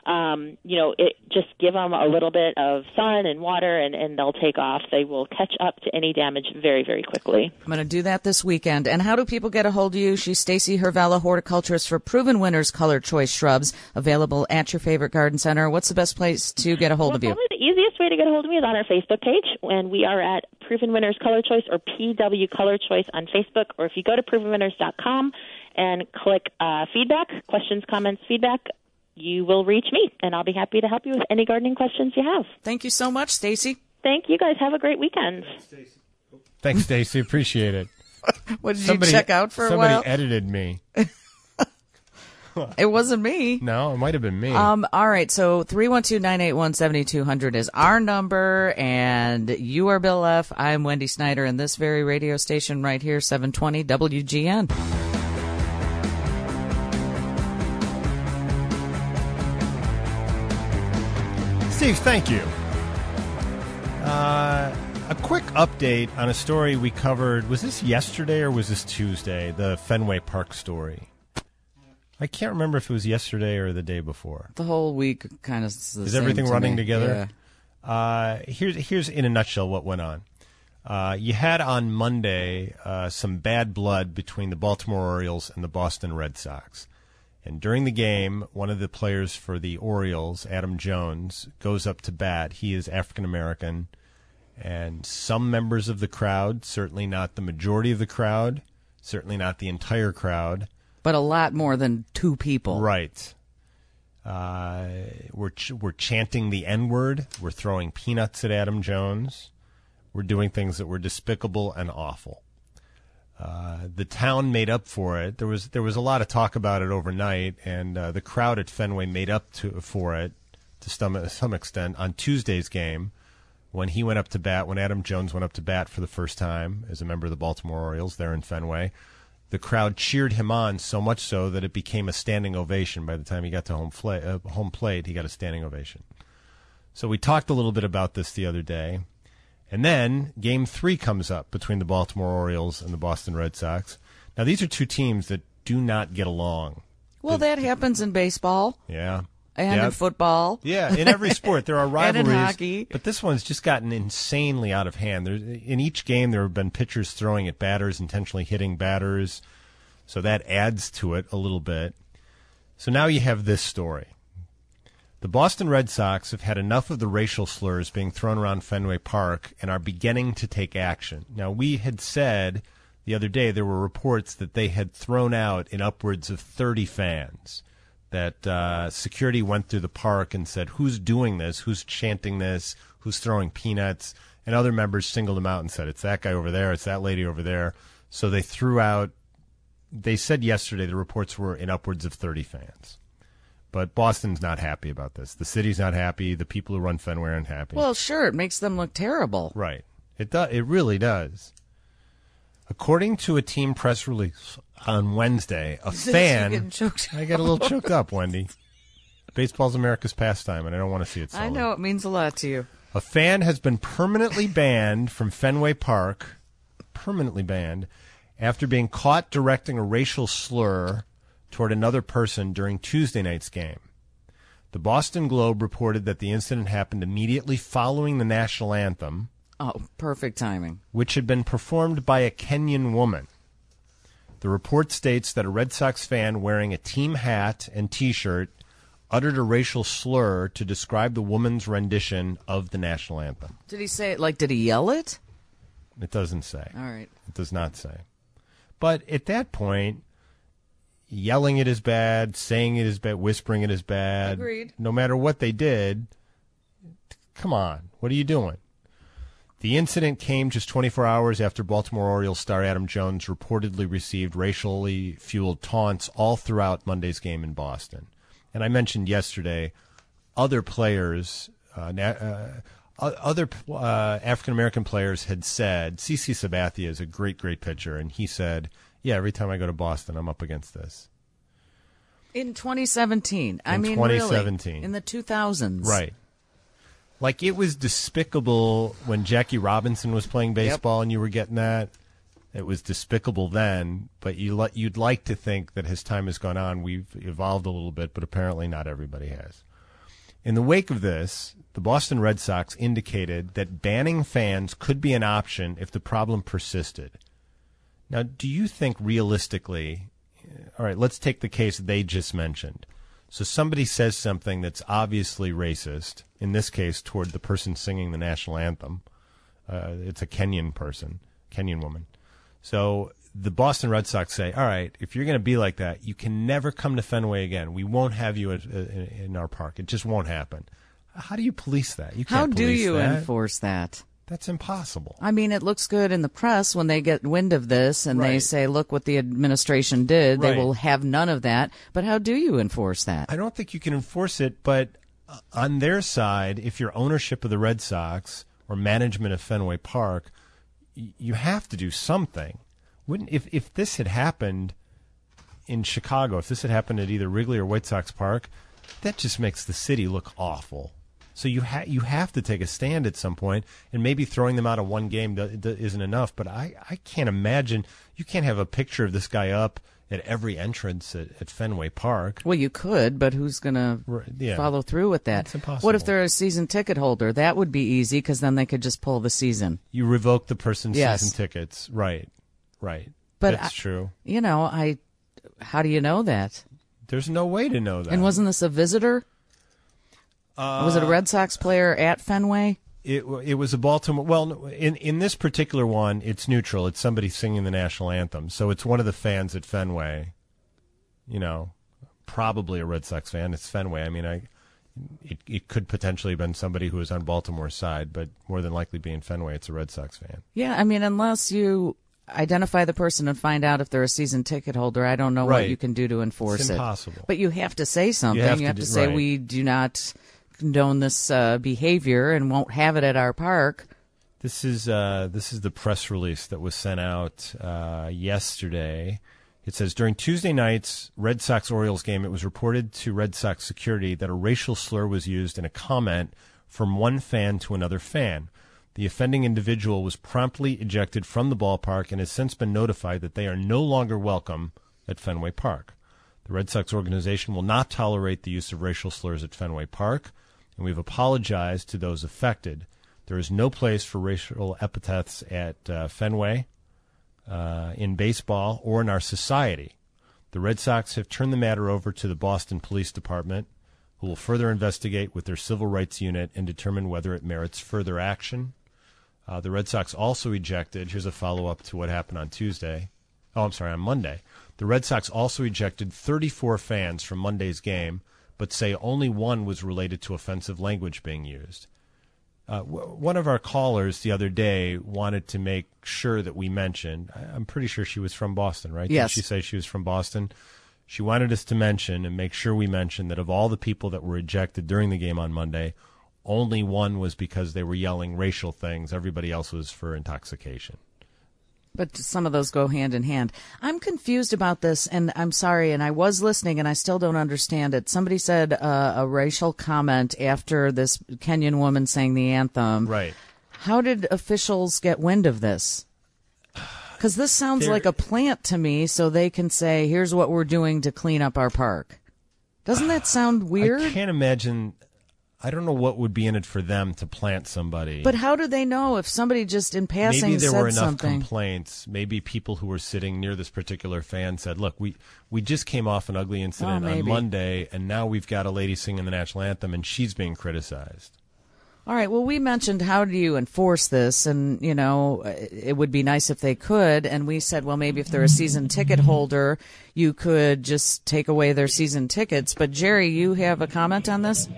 um, you know, it, just give them a little bit of sun and water, and, and they'll take off. They will catch up to any damage very, very quickly.
I'm going to do that this weekend. And how do people get a hold of you? She's Stacy Hervella, horticulturist for Proven Winners Color Choice Shrubs, available at your favorite garden center. What's the best place to get a hold
well,
of you?
Probably the easiest way to get a hold of me is on our Facebook page, and we are at Proven Winners Color Choice, or P W Color Choice on Facebook. Or if you go to proven winners dot com and click uh, feedback, questions, comments, feedback, you will reach me, and I'll be happy to help you with any gardening questions you have.
Thank you so much, Stacy.
Thank you, guys. Have a great weekend.
Thanks, Stacy. Appreciate it.
What, did
Somebody,
you check out for a
somebody
while?
edited me.
It wasn't me.
No, it might have been me.
Um, all right, so three one two, nine eight one, seven two zero zero is our number, and you are Bill F. I'm Wendy Snyder, and this very radio station right here, seven twenty W G N.
Steve, thank you. Uh, a quick update on a story we covered. Was this yesterday or was this Tuesday? The Fenway Park story. I can't remember if it was yesterday or the day before.
The whole week kind of is,
is everything
to
running
me.
together?
Yeah.
Uh, here's here's in a nutshell what went on. Uh, you had on Monday uh, some bad blood between the Baltimore Orioles and the Boston Red Sox. And during the game, one of the players for the Orioles, Adam Jones, goes up to bat. He is African American. And some members of the crowd, certainly not the majority of the crowd, certainly not the entire crowd,
but a lot more than two people.
Right. Uh, we're ch- we're chanting the N-word. We're throwing peanuts at Adam Jones. We're doing things that were despicable and awful. Uh, the town made up for it. There was there was a lot of talk about it overnight, and uh, the crowd at Fenway made up to for it to some some extent on Tuesday's game when he went up to bat. When Adam Jones went up to bat for the first time as a member of the Baltimore Orioles there in Fenway. The crowd cheered him on so much so that it became a standing ovation. By the time he got to home, fla- uh, home plate, he got a standing ovation. So we talked a little bit about this the other day. And then game three comes up between the Baltimore Orioles and the Boston Red Sox. Now, these are two teams that do not get along.
Well, that happens in baseball.
Yeah.
And
yep.
in football.
Yeah, in every sport there are rivalries.
And in hockey.
But this one's just gotten insanely out of hand. There's, in each game there have been pitchers throwing at batters, intentionally hitting batters. So that adds to it a little bit. So now you have this story. The Boston Red Sox have had enough of the racial slurs being thrown around Fenway Park and are beginning to take action. Now, we had said the other day there were reports that they had thrown out in upwards of thirty fans. That uh, security went through the park and said, who's doing this? Who's chanting this? Who's throwing peanuts? And other members singled them out and said, it's that guy over there. It's that lady over there. So they threw out, they said yesterday the reports were in upwards of thirty fans. But Boston's not happy about this. The city's not happy. The people who run Fenway aren't happy.
Well, sure, it makes them look terrible.
Right. It do, It really does. According to a team press release on Wednesday, a fan...
You're getting choked.
I got a little choked up, Wendy. Baseball's America's pastime, and I don't want to see it
I
sullied.
know, it means a lot to you.
A fan has been permanently banned from Fenway Park, permanently banned, after being caught directing a racial slur toward another person during Tuesday night's game. The Boston Globe reported that the incident happened immediately following the national anthem,
Oh, perfect timing.
which had been performed by a Kenyan woman. The report states that a Red Sox fan wearing a team hat and T-shirt uttered a racial slur to describe the woman's rendition of the national anthem.
Did he say it, like, did he yell it?
It doesn't say.
All right.
It does not say. But at that point, yelling it is bad, saying it is bad, whispering it is bad.
Agreed.
No matter what they did, come on, what are you doing? The incident came just twenty-four hours after Baltimore Orioles star Adam Jones reportedly received racially fueled taunts all throughout Monday's game in Boston. And I mentioned yesterday, other players, uh, uh, other uh, African-American players had said, C C Sabathia is a great, great pitcher, and he said, yeah, every time I go to Boston, I'm up against this.
In twenty seventeen. I
In
mean,
twenty
really.
seventeen.
In the two thousands.
Right. Like, it was despicable when Jackie Robinson was playing baseball, yep. and you were getting that. It was despicable then, but you li- you'd like to think that as time has gone on, we've evolved a little bit, but apparently not everybody has. In the wake of this, the Boston Red Sox indicated that banning fans could be an option if the problem persisted. Now, do you think realistically, all right, let's take the case they just mentioned. So somebody says something that's obviously racist, in this case toward the person singing the national anthem. Uh, it's a Kenyan person, Kenyan woman. So the Boston Red Sox say, all right, if you're going to be like that, you can never come to Fenway again. We won't have you at, in, in our park. It just won't happen. How do you police that? You can't
How do
police
you
that.
enforce that?
That's impossible.
I mean, it looks good in the press when they get wind of this and
Right.
they say, look what the administration did.
Right.
They will have none of that. But how do you enforce that?
I don't think you can enforce it, but on their side, if you're ownership of the Red Sox or management of Fenway Park, y- you have to do something. Wouldn't if if this had happened in Chicago, if this had happened at either Wrigley or White Sox Park, that just makes the city look awful. So you ha- you have to take a stand at some point, and maybe throwing them out of one game do- do- isn't enough. But I, I can't imagine you can't have a picture of this guy up at every entrance at, at Fenway Park.
Well, you could, but who's going to
yeah.
follow through with that?
It's impossible.
What if they're a season ticket holder? That would be easy because then they could just pull the season.
You revoke the person's
Yes.
season tickets, right? Right.
But
That's
I-
true.
You know, I. How do you know that?
There's no way to know that.
And wasn't this a visitor?
uh,
Was it a Red Sox player at Fenway?
It it was a Baltimore. Well, in in this particular one, it's neutral. It's somebody singing the national anthem, so it's one of the fans at Fenway. You know, probably a Red Sox fan. It's Fenway. I mean, I it it could potentially have been somebody who was on Baltimore's side, but more than likely, being Fenway, it's a Red Sox fan.
Yeah, I mean, unless you identify the person and find out if they're a season ticket holder, I don't know
Right.
what you can do to enforce
It's
it.
impossible.
But you have to say something. You
have
have,
to
to,
do-
say
right.
we do not condone this uh, behavior and won't have it at our park.
This is uh, this is the press release that was sent out uh, yesterday. It says, during Tuesday night's Red Sox-Orioles game, it was reported to Red Sox security that a racial slur was used in a comment from one fan to another fan. The offending individual was promptly ejected from the ballpark and has since been notified that they are no longer welcome at Fenway Park. The Red Sox organization will not tolerate the use of racial slurs at Fenway Park, and we've apologized to those affected. There is no place for racial epithets at uh, Fenway, uh, in baseball, or in our society. The Red Sox have turned the matter over to the Boston Police Department, who will further investigate with their civil rights unit and determine whether it merits further action. Uh, the Red Sox also ejected, here's a follow-up to what happened on Tuesday. Oh, I'm sorry, on Monday. The Red Sox also ejected thirty-four fans from Monday's game, but say only one was related to offensive language being used. Uh, w- one of our callers the other day wanted to make sure that we mentioned, I- I'm pretty sure she was from Boston, right?
Yes.
Did she say she was from Boston? She wanted us to mention and make sure we mentioned that of all the people that were ejected during the game on Monday, only one was because they were yelling racial things. Everybody else was for intoxication.
But some of those go hand in hand. I'm confused about this, and I'm sorry, and I was listening, and I still don't understand it. Somebody said uh, a racial comment after this Kenyan woman sang the anthem.
Right.
How did officials get wind of this? Because this sounds
They're,
like a plant to me, so they can say, here's what we're doing to clean up our park. Doesn't that sound weird?
I can't imagine. I don't know what would be in it for them to plant somebody.
But how do they know if somebody just in passing
Maybe there
said
were enough
something?
complaints. Maybe people who were sitting near this particular fan said, look, we, we just came off an ugly incident
Oh,
on
maybe.
Monday, and now we've got a lady singing the national anthem, and she's being criticized.
All right. Well, we mentioned how do you enforce this, and you know, it would be nice if they could. And we said, well, maybe if they're a season ticket holder, you could just take away their season tickets. But Jerry, you have a comment on this?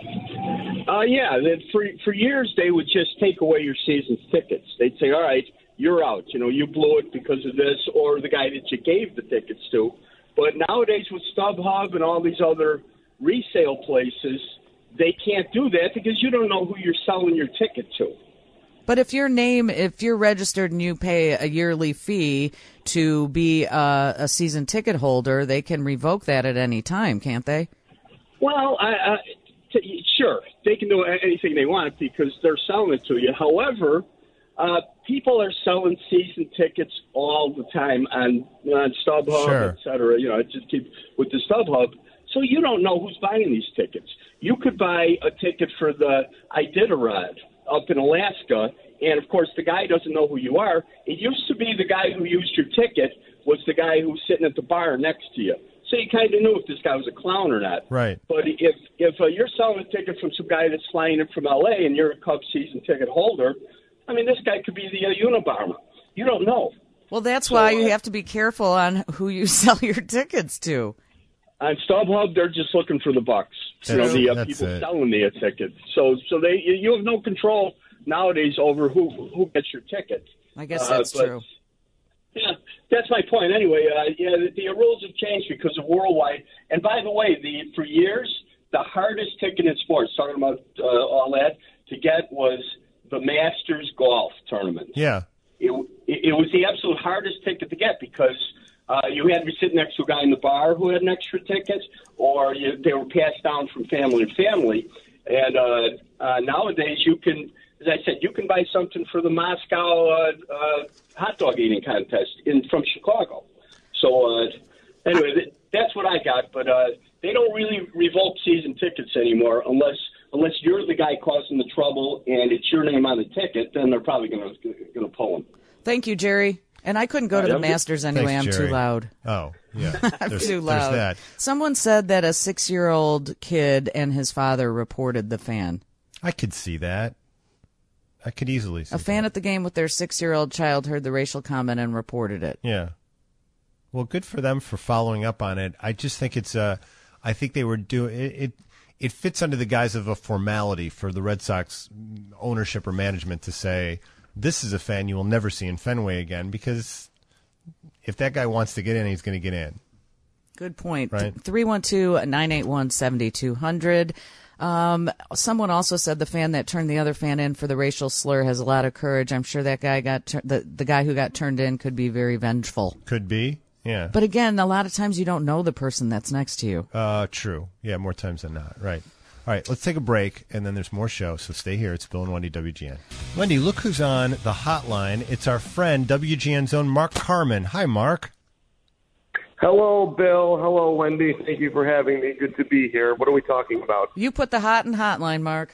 Uh, yeah. That for for years they would just take away your season tickets. They'd say, all right, you're out. You know, you blew it because of this, or the guy that you gave the tickets to. But nowadays with StubHub and all these other resale places, they can't do that because you don't know who you're selling your ticket to.
But if your name, if you're registered and you pay a yearly fee to be a, a season ticket holder, they can revoke that at any time, can't they?
Well, I, I, t- sure, they can do anything they want because they're selling it to you. However, uh, people are selling season tickets all the time on, on StubHub,
Sure.
et cetera. You know, I just keep with the StubHub. So you don't know who's buying these tickets. You could buy a ticket for the Iditarod up in Alaska, and, of course, the guy doesn't know who you are. It used to be the guy who used your ticket was the guy who was sitting at the bar next to you. So you kind of knew if this guy was a clown or not.
Right.
But if if uh, you're selling a ticket from some guy that's flying in from L A and you're a Cubs season ticket holder, I mean, this guy could be the uh, Unabomber. You don't know.
Well, that's
So,
why you
uh,
have to be careful on who you sell your tickets to.
On StubHub, they're just looking for the bucks. You know,
That's-
the uh,
that's
people
it.
selling the uh, tickets. So, so they you you have no control nowadays over who who gets your ticket.
I guess
Uh,
that's
but,
true.
Yeah, that's my point. Anyway, uh, yeah, the, the rules have changed because of worldwide. And by the way, the for years the hardest ticket in sports, talking about uh, all that, to get was the Masters golf tournament.
Yeah.
It, it, it was the absolute hardest ticket to get because uh, you had to be sitting next to a guy in the bar who had an extra ticket, or you, they were passed down from family to family. And uh, uh, nowadays, you can, as I said, you can buy something for the Moscow uh, uh, hot dog eating contest in from Chicago. So uh, anyway, th- that's what I got. But uh, they don't really revoke season tickets anymore unless unless you're the guy causing the trouble and it's your name on the ticket. Then they're probably going to going to pull them.
Thank you, Jerry. And I couldn't go to
Yeah,
the Masters anyway.
Thanks,
I'm
Jerry.
too loud.
Oh, yeah.
I'm
There's,
too
there's
loud.
that.
Someone said that a six-year-old kid and his father reported the fan.
I could see that. I could easily see
A fan
that.
at the game with their six-year-old child heard the racial comment and reported it.
Yeah. Well, good for them for following up on it. I just think it's uh I think they were doing it, it. It fits under the guise of a formality for the Red Sox ownership or management to say, this is a fan you will never see in Fenway again, because if that guy wants to get in, he's going to get in.
Good point.
Right.
three one two, nine eight one, seven two zero zero. Um, someone also said the fan that turned the other fan in for the racial slur has a lot of courage. I'm sure that guy got tur- the the guy who got turned in could be very vengeful.
Could be. Yeah.
But again, a lot of times you don't know the person that's next to you.
Uh, true. Yeah, more times than not. Right. All right, let's take a break, and then there's more show, so stay here. It's Bill and Wendy, W G N. Wendy, look who's on the hotline. It's our friend, W G N's own Mark Carman. Hi, Mark.
Hello, Bill. Hello, Wendy. Thank you for having me. Good to be here. What are we talking about?
You put the hot in hotline, Mark.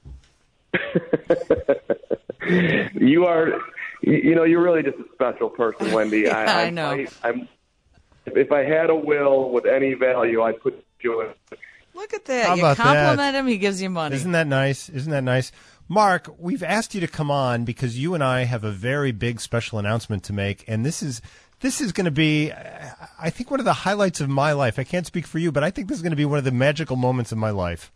You are, you know, you're really just a special person, Wendy.
Yeah,
I,
I know.
I, I'm, if I had a will with any value, I'd put you in.
Look at that.
How
you
about
compliment
that?
him, he gives you money.
Isn't that nice? Isn't that nice? Mark, we've asked you to come on because you and I have a very big special announcement to make, and this is this is going to be, I think, one of the highlights of my life. I can't speak for you, but I think this is going to be one of the magical moments of my life.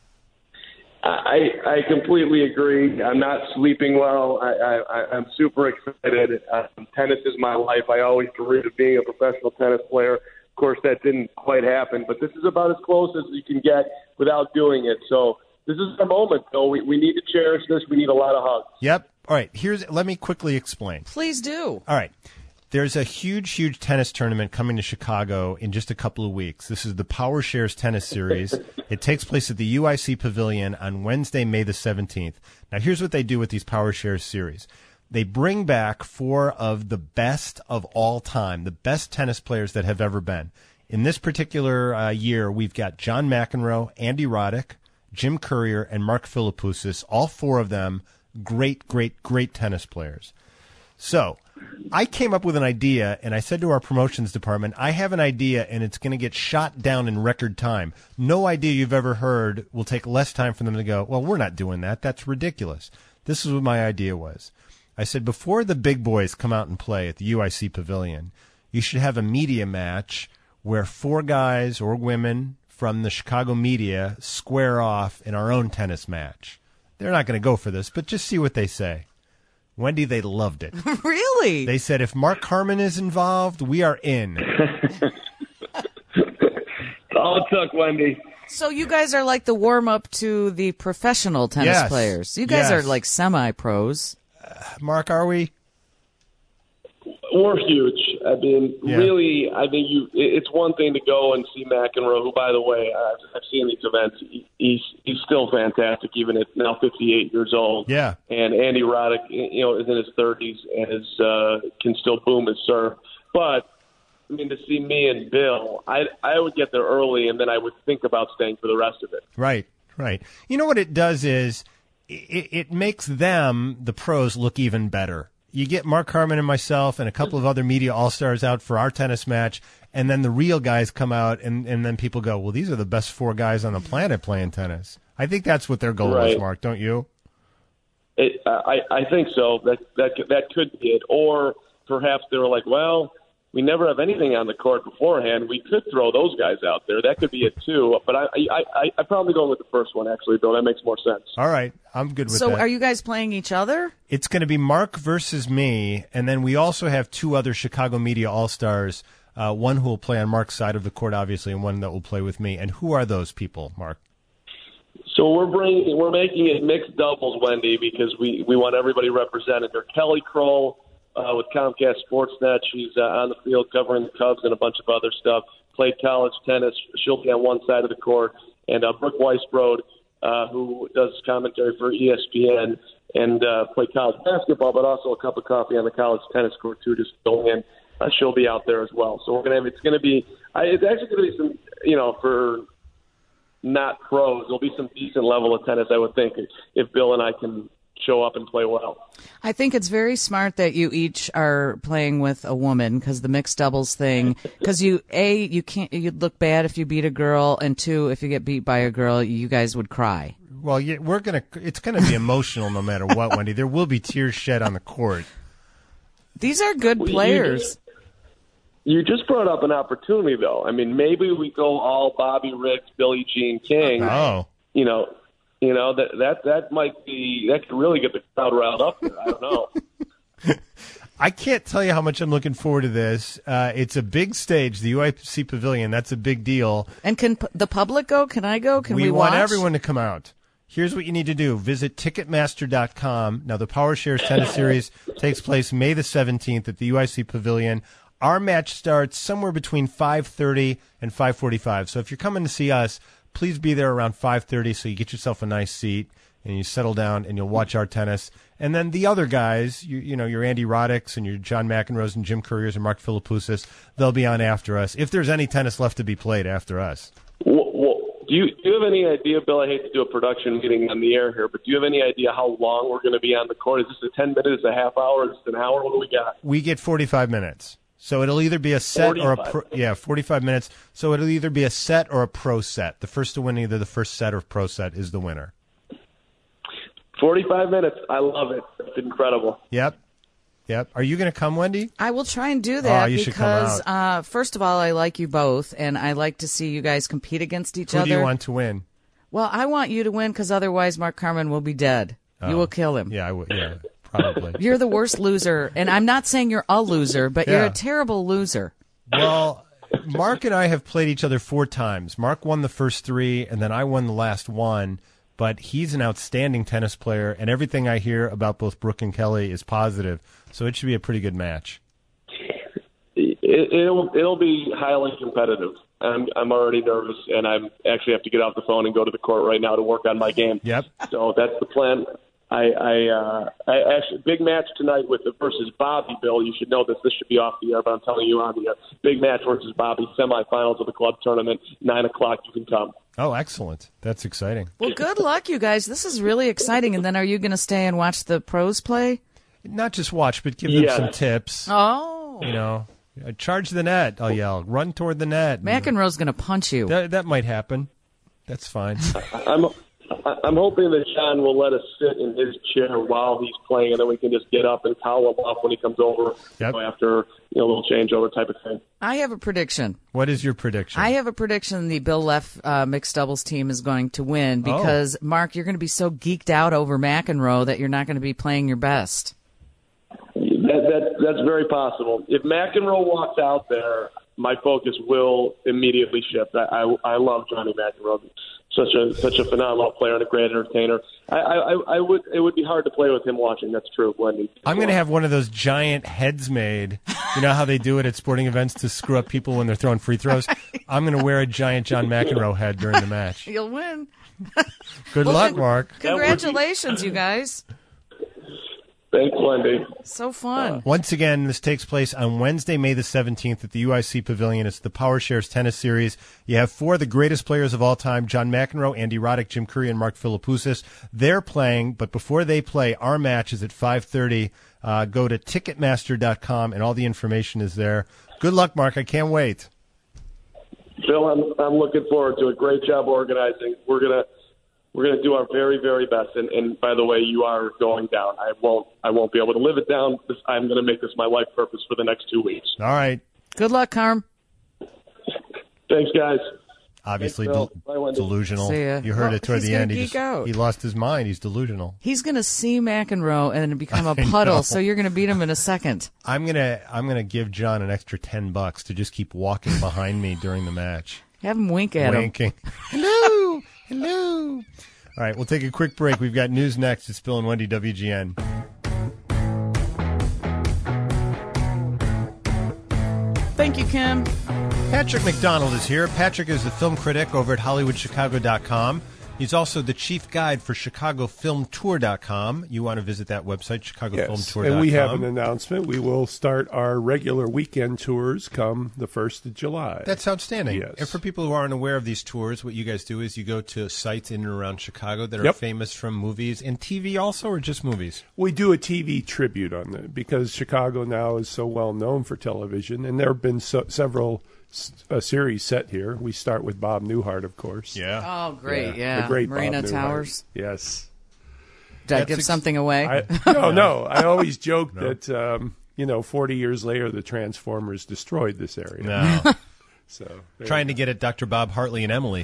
I, I completely agree. I'm not sleeping well. I, I, I'm super excited. Um, tennis is my life. I always dreamed of being a professional tennis player. Of course, that didn't quite happen, but this is about as close as you can get without doing it. So this is our moment, Bill. We, we need to cherish this. We need a lot of hugs.
Yep. All right. Here's. Let me quickly explain.
Please do.
All right. There's a huge, huge tennis tournament coming to Chicago in just a couple of weeks. This is the Power Shares Tennis Series. It takes place at the U I C Pavilion on Wednesday, May the seventeenth. Now, here's what they do with these Power Shares series. They bring back four of the best of all time, the best tennis players that have ever been. In this particular uh, year, we've got John McEnroe, Andy Roddick, Jim Courier, and Mark Philippoussis, all four of them great, great, great tennis players. So I came up with an idea, and I said to our promotions department, I have an idea, and it's going to get shot down in record time. No idea you've ever heard will take less time for them to go, well, we're not doing that. That's ridiculous. This is what my idea was. I said, before the big boys come out and play at the U I C Pavilion, you should have a media match where four guys or women from the Chicago media square off in our own tennis match. They're not going to go for this, but just see what they say. Wendy, they loved it.
Really?
They said, if Mark Carman is involved, we are in.
All it took, Wendy.
So you guys are like the warm-up to the professional tennis
Yes.
players. You guys
Yes.
are like semi-pros.
Uh, Mark, are we?
We're huge. I mean,
Yeah.
really, I think you. It's one thing to go and see McEnroe, who, by the way, I've, I've seen these events. He, he's he's still fantastic, even at now fifty-eight years old.
Yeah.
And Andy Roddick, you know, is in his thirties and is uh, can still boom his serve. But I mean, to see me and Bill, I I would get there early, and then I would think about staying for the rest of it.
Right, right. You know what it does is it, it makes them, the pros, look even better. You get Mark Carman and myself and a couple of other media all-stars out for our tennis match, and then the real guys come out, and, and then people go, well, these are the best four guys on the planet playing tennis. I think that's what their goal
Right.
is, Mark, don't you?
It, I I think so. That that that could be it. Or perhaps they were like, well, we never have anything on the court beforehand. We could throw those guys out there. That could be it too. But I I I I probably go with the first one actually, Bill. That makes more sense.
All right, I'm good with
So
that.
are you guys playing each other?
It's going to be Mark versus me, and then we also have two other Chicago media all-stars, uh, one who will play on Mark's side of the court, obviously, and one that will play with me. And who are those people, Mark?
So we're bringing we're making it mixed doubles, Wendy, because we we want everybody represented. There, Kelly Kroll uh, with Comcast Sportsnet. She's uh, on the field covering the Cubs and a bunch of other stuff. Played college tennis. She'll be on one side of the court, and uh, Brooke Weisbrod, uh, who does commentary for E S P N and uh, played college basketball, but also a cup of coffee on the college tennis court too, just going in. Uh, she'll be out there as well. So we're gonna have it's gonna be I, it's actually gonna be some you know for. Not pros. There'll be some decent level of tennis, I would think, if Bill and I can show up and play well.
I think it's very smart that you each are playing with a woman, because the mixed doubles thing, because you, A, you can't, you'd look bad if you beat a girl, and two, if you get beat by a girl, you guys would cry.
Well, yeah, we're gonna. It's gonna be emotional no matter what, Wendy. There will be tears shed on the court.
These are good
Well, you
players.
just- You just brought up an opportunity, though. I mean, maybe we go all Bobby Riggs, Billie Jean King.
Oh,
You know, you know that that that might be that could really get the crowd riled up there. I don't know.
I can't tell you how much I'm looking forward to this. Uh, it's a big stage, the U I C Pavilion. That's a big deal.
And can p- the public go? Can I go? Can we,
we want
watch?
everyone to come out. Here's what you need to do. Visit Ticketmaster dot com. Now, the Power Shares Tennis Series takes place May the seventeenth at the U I C Pavilion. Our match starts somewhere between five thirty and five forty-five. So if you're coming to see us, please be there around five thirty so you get yourself a nice seat and you settle down and you'll watch our tennis. And then the other guys, you, you know, your Andy Roddicks and your John McEnroes and Jim Couriers and Mark Philippoussis, they'll be on after us, if there's any tennis left to be played after us.
Well, well, do you do you have any idea, Bill? I hate to do a production meeting on the air here, but do you have any idea how long we're going to be on the court? Is this a ten minutes, a half hour, is this an hour? What do we got?
We get forty-five minutes. So it'll either be a set or a pro, yeah, forty-five minutes. So it'll either be a set or a pro set. The first to win either the first set or pro set is the winner.
forty-five minutes. I love it. It's incredible.
Yep. Yep. Are you going to come, Wendy?
I will try and do that
Oh, you should come
because, uh, first of all, I like you both, and I like to see you guys compete against each
Who
other.
do you want to win?
Well, I want you to win because otherwise Mark Carman will be dead.
Oh.
You will kill him.
Yeah, I would. Yeah, probably.
You're the worst loser, and I'm not saying you're a loser, but you're
Yeah.
a terrible loser.
Well, Mark and I have played each other four times. Mark won the first three, and then I won the last one. But he's an outstanding tennis player, and everything I hear about both Brooke and Kelly is positive. So it should be a pretty good match.
It, it'll it'll be highly competitive. I'm I'm already nervous, and I actually have to get off the phone and go to the court right now to work on my game.
Yep.
So that's the plan. I I, uh, I actually big match tonight with the versus Bobby. Bill, you should know this. This should be off the air, but I'm telling you on the air. Big match versus Bobby, semifinals of the club tournament, nine o'clock. You can come.
Oh, excellent! That's exciting.
Well, good luck, you guys. This is really exciting. And then, are you going to stay and watch the pros play?
Not just watch, but give them
Yes.
some tips.
Oh,
You know, charge the net. I'll yell. Run toward the net.
McEnroe's going to punch you.
That, that might happen. That's fine.
I'm I'm hoping that John will let us sit in his chair while he's playing, and then we can just get up and towel him off when he comes over.
Yep.
You know, after you know, a little changeover type of thing.
I have a prediction.
What is your prediction?
I have a prediction the Bill Leff uh, mixed doubles team is going to win because,
Oh.
Mark, you're going to be so geeked out over McEnroe that you're not going to be playing your best.
That, that that's very possible. If McEnroe walks out there, my focus will immediately shift. I I, I love Johnny McEnroe. Such a such a phenomenal player and a great entertainer. I, I, I would it would be hard to play with him watching. That's true, Wendy.
I'm going to have one of those giant heads made. You know how they do it at sporting events to screw up people when they're throwing free throws? I'm going to wear a giant John McEnroe head during the match.
You'll win.
Good
Well,
luck,
con-
Mark.
Congratulations, you guys.
Thanks, Wendy.
So fun.
Once again, this takes place on Wednesday, May the seventeenth at the U I C Pavilion. It's the Power Shares Tennis Series. You have four of the greatest players of all time, John McEnroe, Andy Roddick, Jim Curry, and Mark Philippoussis. They're playing, but before they play, our match is at five thirty. Uh, go to Ticketmaster dot com, and all the information is there. Good luck, Mark. I can't wait.
Phil, I'm I'm looking forward to it. Great job organizing. We're gonna we're gonna do our very very best. And, and by the way, you are going down. I won't I won't be able to live it down. This, I'm gonna make this my life purpose for the next two weeks.
All right.
Good luck, Carm.
Thanks, guys.
Obviously
Thanks, Bill.
del-
Bye, Wendy.
delusional.
See ya.
You heard
Well,
it toward
he's
the
gonna
end. He,
geek
just,
out.
he lost his mind. He's delusional.
He's going to see McEnroe and then become a
I
puddle,
know.
so you're going to beat him in a second.
I'm gonna I'm gonna give John an extra ten bucks to just keep walking behind me during the match.
Have him wink at him.
Winking. Hello, hello. All right, we'll take a quick break. We've got news next. It's Bill and Wendy, W G N.
Thank you, Kim.
Patrick McDonald is here. Patrick is the film critic over at Hollywood Chicago dot com. He's also the chief guide for Chicago Film Tour dot com. You want to visit that website, Chicago Film
Yes,
Tour dot com.
and we have an announcement. We will start our regular weekend tours come the first of July.
That's outstanding.
Yes.
And for people who aren't aware of these tours, what you guys do is you go to sites in and around Chicago that are
Yep.
famous from movies and T V also, or just movies?
We do a T V tribute on it because Chicago now is so well known for television, and there have been so, several s- a series set here. We start with Bob Newhart, of course.
Yeah.
Oh, great, yeah.
The great
Marina
Bob Newhart.
Towers.
Yes.
Did I
That's
give
ex-
something away?
I, no, no. I always joke that, um, you know, forty years later, the Transformers destroyed this area.
No.
So there
Trying
you
to get at Doctor Bob Hartley and Emily.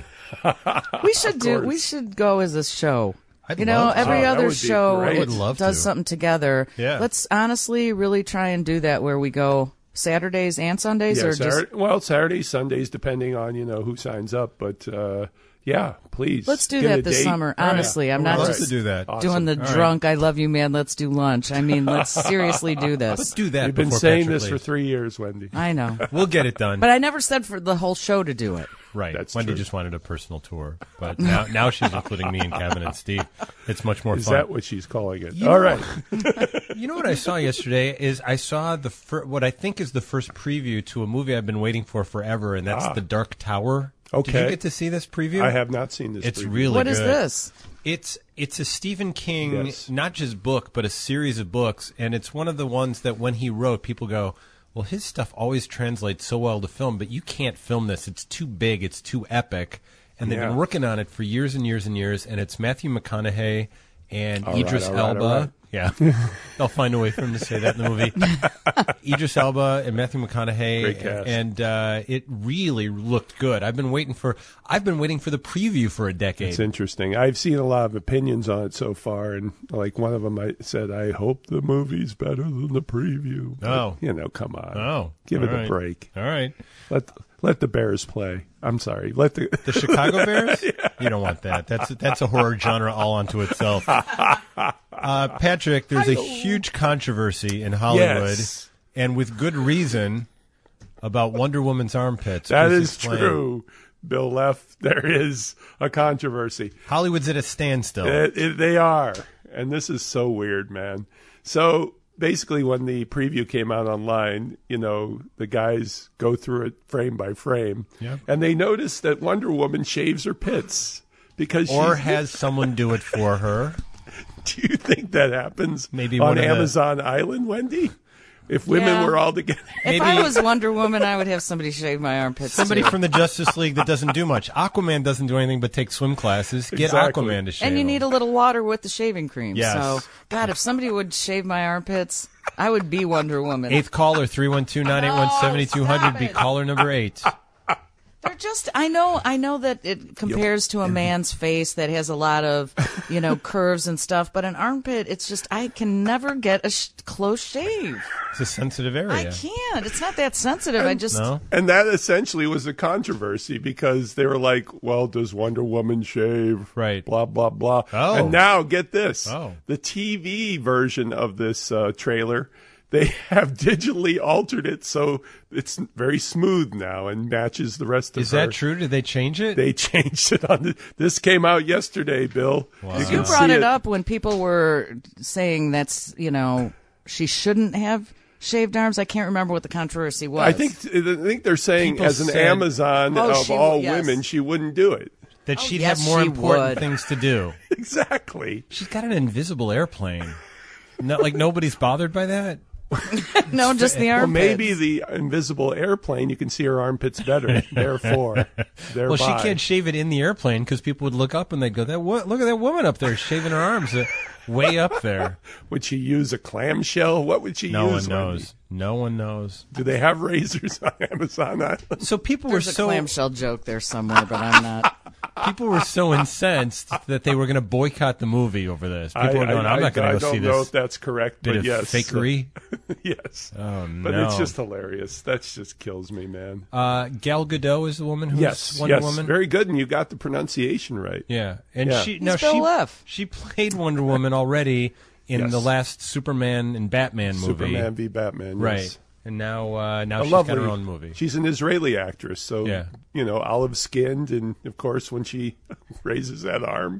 we should do.
course.
We should go as a show.
I'd
you know,
love to.
every
Oh, that
other
would be
show
great.
I would love
does
to.
something together.
Yeah.
Let's honestly really try and do that where we go Saturdays and Sundays,
Yeah,
or
Saturday,
just
well, Saturdays, Sundays, depending on you know who signs up. But uh, yeah, please.
let's do
get
that
a
this
date.
summer.
All right.
Honestly, I'm
All
not
right.
Love
just
to do that.
Awesome.
doing the
All right.
drunk. I love you, man. Let's do lunch. I mean, let's seriously do
Let's
this.
do that
You've been
before
saying
Patrick
this for
leaves.
three years, Wendy.
I know,
We'll get it done.
but I never said for the whole show to do it.
Right.
That's
Wendy
true.
just wanted a personal tour. But now now she's including me and Kevin and Steve. It's much more
Is
fun.
that what she's calling it?
You
All
know-
right.
You know what I saw yesterday is I saw the fir- what I think is the first preview to a movie I've been waiting for forever, and that's
Ah.
The Dark Tower. Did
Okay.
you get to see this preview?
I have not seen this.
It's
preview.
really
What
good.
is this?
It's it's a Stephen King,
Yes.
not just book, but a series of books, and it's one of the ones that when he wrote, people go, well, his stuff always translates so well to film, but you can't film this. It's too big. It's too epic. And they've
Yeah.
been working on it for years and years and years, and it's Matthew McConaughey and
All right,
Idris
all right,
Elba.
all right.
Yeah. They'll find a way for him to say that in the movie. Idris Elba and Matthew McConaughey.
Great cast.
And uh, it really looked good. I've been waiting for I've been waiting for the preview for a decade.
It's interesting. I've seen a lot of opinions on it so far, and like one of them, I said, "I hope the movie's better than the preview." But,
Oh.
you know, come on.
Oh.
give
all
it
right.
a break.
All right.
Let let the Bears play. I'm sorry. Let the
The Chicago Bears? You don't want that. That's that's a horror genre all unto itself. Uh, Patrick, there's a huge controversy in Hollywood,
Yes.
and with good reason, about Wonder Woman's armpits.
That
Please
is
explain.
true, Bill Leff. There is a controversy.
Hollywood's at a standstill.
It, it, they are. And this is so weird, man. So basically, when the preview came out online, you know, the guys go through it frame by frame.
Yep.
And they notice that Wonder Woman shaves her pits. Because
or
she's,
has someone do it for her.
Do you think that happens
Maybe
on
one of the-
Amazon Island, Wendy? If women
Yeah.
were all together.
If I was Wonder Woman, I would have somebody shave my armpits.
Somebody
too.
from the Justice League that doesn't do much. Aquaman doesn't do anything but take swim classes. Get
Exactly.
Aquaman to shave
And you
them.
need a little water with the shaving cream.
Yes.
So, God, if somebody would shave my armpits, I would be Wonder Woman.
Eighth caller, three one two, nine eight one, seven two zero zero. Be
it.
caller number eight.
They're just, I know, I know that it compares to a man's face that has a lot of, you know, curves and stuff, but an armpit, it's just, I can never get a sh- close shave.
It's a sensitive area.
I can't. It's not that sensitive. I just,
No?
And that essentially was a controversy because they were like, well, does Wonder Woman shave?
Right.
Blah, blah, blah.
Oh.
And now, get this.
Oh.
The T V version of this uh, trailer, they have digitally altered it so it's very smooth now and matches the rest of
Is
her.
that true? Did they change it?
They changed it on the, this came out yesterday, Bill.
Wow.
You
you
can
brought
see
it up when people were saying that's, you know, she shouldn't have shaved arms. I can't remember what the controversy was.
I think I think they're saying
People
as an
said-
Amazon
Oh,
of
she-
all
yes.
women, she wouldn't do it.
that
Oh,
she'd
yes,
have more
she
important
would.
things to do.
Exactly.
She's got an invisible airplane. No, like nobody's bothered by that?
no, just the
Well,
armpits.
maybe the invisible airplane, you can see her armpits better. Therefore, thereby.
Well, she can't shave it in the airplane because people would look up and they'd go, "That wo- look at that woman up there shaving her arms uh, way up there."
Would she use a clamshell? What would she
No
use?
one
Wendy?
knows. No one knows.
Do they have razors on Amazon Island?
So people
There's
were
a
so
clamshell joke there somewhere, but I'm not.
people were so incensed that they were going to boycott the movie over this. People
I,
were going,
I,
"I'm not going
I
to go
don't
see
know
this
if that's correct,
bit
but
of
yes,
fakery."
yes.
Oh
But
no!
it's just hilarious. That just kills me, man.
Uh, Gal Gadot is the woman who's
yes,
Wonder
yes,
Woman.
very good, and you got the pronunciation right.
Yeah, and
Yeah.
she
Who's
now
Bill
she
Leff?
she played Wonder Woman already in
Yes.
the last Superman and Batman movie,
Superman v Batman,
right?
yes.
And now uh, now
A
she's
lovely,
got her own movie.
She's an Israeli actress, so
Yeah.
you know, olive skinned, and of course, when she raises that arm,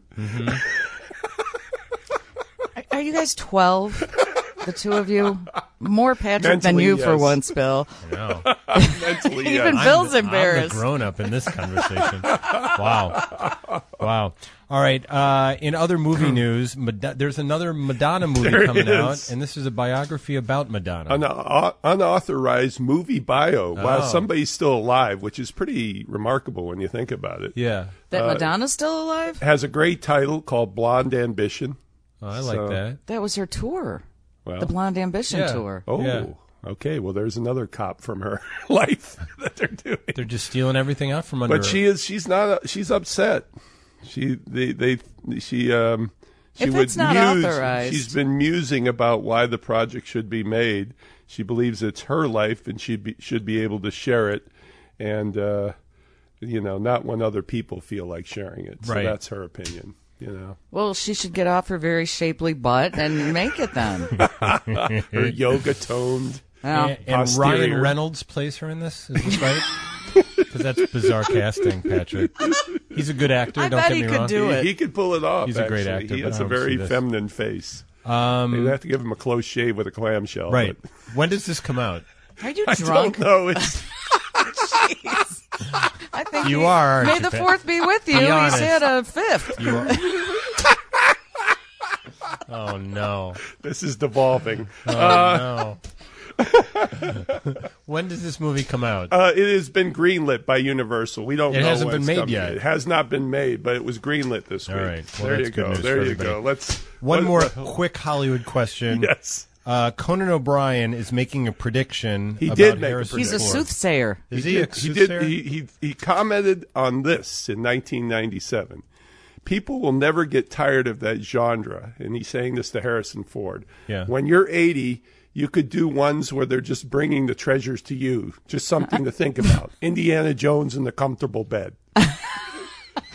Are, are you guys twelve? The two of you? More Patrick than
Mentally,
you for
yes.
once, Bill.
No.
mentally,
Even
yes.
Bill's
I'm
embarrassed.
the grown up in this conversation. Wow. Wow. All right. Uh, in other movie news, Mad- there's another Madonna movie
There
coming
is.
out, and this is a biography about Madonna.
An uh, unauthorized movie bio while
Oh.
somebody's still alive, which is pretty remarkable when you think about it.
yeah.
That Madonna's still alive?
Has a great title called Blonde Ambition.
Oh, I like
So-
that.
That was her tour.
Well,
The Blonde Ambition
Yeah.
tour.
oh,
Yeah.
okay. Well, there's another cop from her life that they're doing.
They're just stealing everything out from under
But
her.
she is. She's not. She's upset. She. They. They. She. Um. She
If
would
it's not
muse,
authorized.
She's been musing about why the project should be made. She believes it's her life and she be, should be able to share it, and uh, you know, not when other people feel like sharing it. So
Right.
that's her opinion. You know,
Well, she should get off her very shapely butt and make it then.
her yoga toned.
Well,
and, and
posterior.
Ryan Reynolds plays her in this. Is this right? Because that's bizarre casting, Patrick. He's a good actor.
I
don't
bet
get
he
me
could
wong.
do
He,
it.
he could pull it off.
He's a great
actually.
actor,
He
but
has
I
a
don't see
very
this.
feminine face.
Um,
They'd have to give him a close shave with a clamshell.
right.
but-
When does this come out?
Are you
I
drunk?
don't know. It's
I think
You
he-
are, aren't
May
you,
the
Pat?
fourth be with you.
Be
He
honest.
said a fifth.
You are... Oh no!
this is devolving.
Oh no! When does this movie come out?
Uh, it has been greenlit by Universal. We don't
It
know
hasn't
when
been
it's
made
coming.
yet.
It has not been made, but it was greenlit this
All
week.
right. Well,
there
that's
you
good
go.
news
There
for
you
everybody.
go. Let's
One
let-
more
let-
quick Hollywood question.
Yes.
Uh, Conan O'Brien is making a prediction.
He
about
did make a
Harrison
He's a
Ford.
soothsayer.
Is he, a
did, he
soothsayer?
did. He, he he commented on this in nineteen ninety-seven. People will never get tired of that genre, and he's saying this to Harrison Ford.
Yeah.
When you're eighty, you could do ones where they're just bringing the treasures to you, just something to think about. Indiana Jones in the comfortable bed.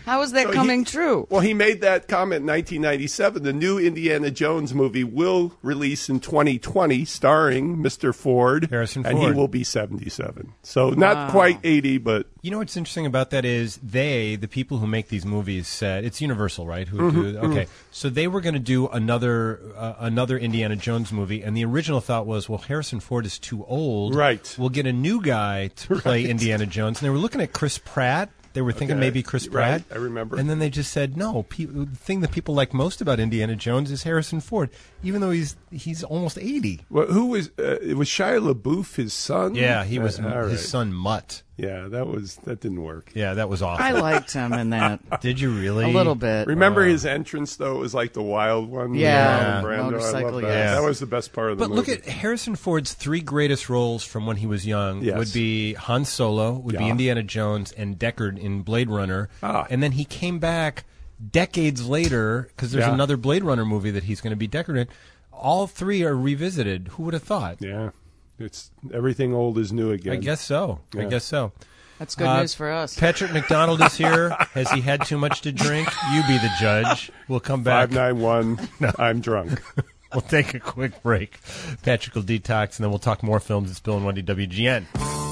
How is that
So
coming
he-
true?
Well, he made that comment in nineteen ninety-seven. The new Indiana Jones movie will release in twenty twenty, starring Mister Ford.
Harrison
And he
Ford.
will be seventy-seven. So not
Wow.
quite eighty, but...
You know what's interesting about that is they, the people who make these movies, said it's Universal, right? Who
Mm-hmm,
do, okay, so they were going to do another uh, another Indiana Jones movie, and the original thought was, well, Harrison Ford is too old.
Right.
We'll get a new guy to play Indiana Jones, and they were looking at Chris Pratt. They were thinking
Okay.
maybe Chris Pratt.
Right, I remember.
And then they just said, no, pe- the thing that people like most about Indiana Jones is Harrison Ford, even though he's he's almost eighty.
Well, who was... Uh, it was Shia LaBeouf, his son?
Yeah, he was
Uh, all
his
right.
son Mutt.
Yeah, that was that didn't work.
Yeah, that was awful.
I liked him in that.
Did you really?
A little bit.
Remember his entrance, though? It was like the wild one. with
Yeah.
Marlon Brando. I
Motorcycle,
love that.
yes.
That was the best part of the
But
movie.
look at Harrison Ford's three greatest roles from when he was young
Yes.
would be Han Solo, would be
Yeah.
Indiana Jones, and Deckard in Blade Runner.
Ah.
And then he came back decades later because there's
Yeah.
another Blade Runner movie that he's going to be Deckard in. All three are revisited. Who would have thought?
Yeah, it's everything old is new again.
I guess so. I
Yeah.
guess so.
That's good
Uh,
news for us.
Patrick McDonald is here. Has he had too much to drink? You be the judge. We'll come back.
Five nine one. I'm drunk.
We'll take a quick break. Patrick will detox, and then we'll talk more films. It's Bill and Wendy W G N.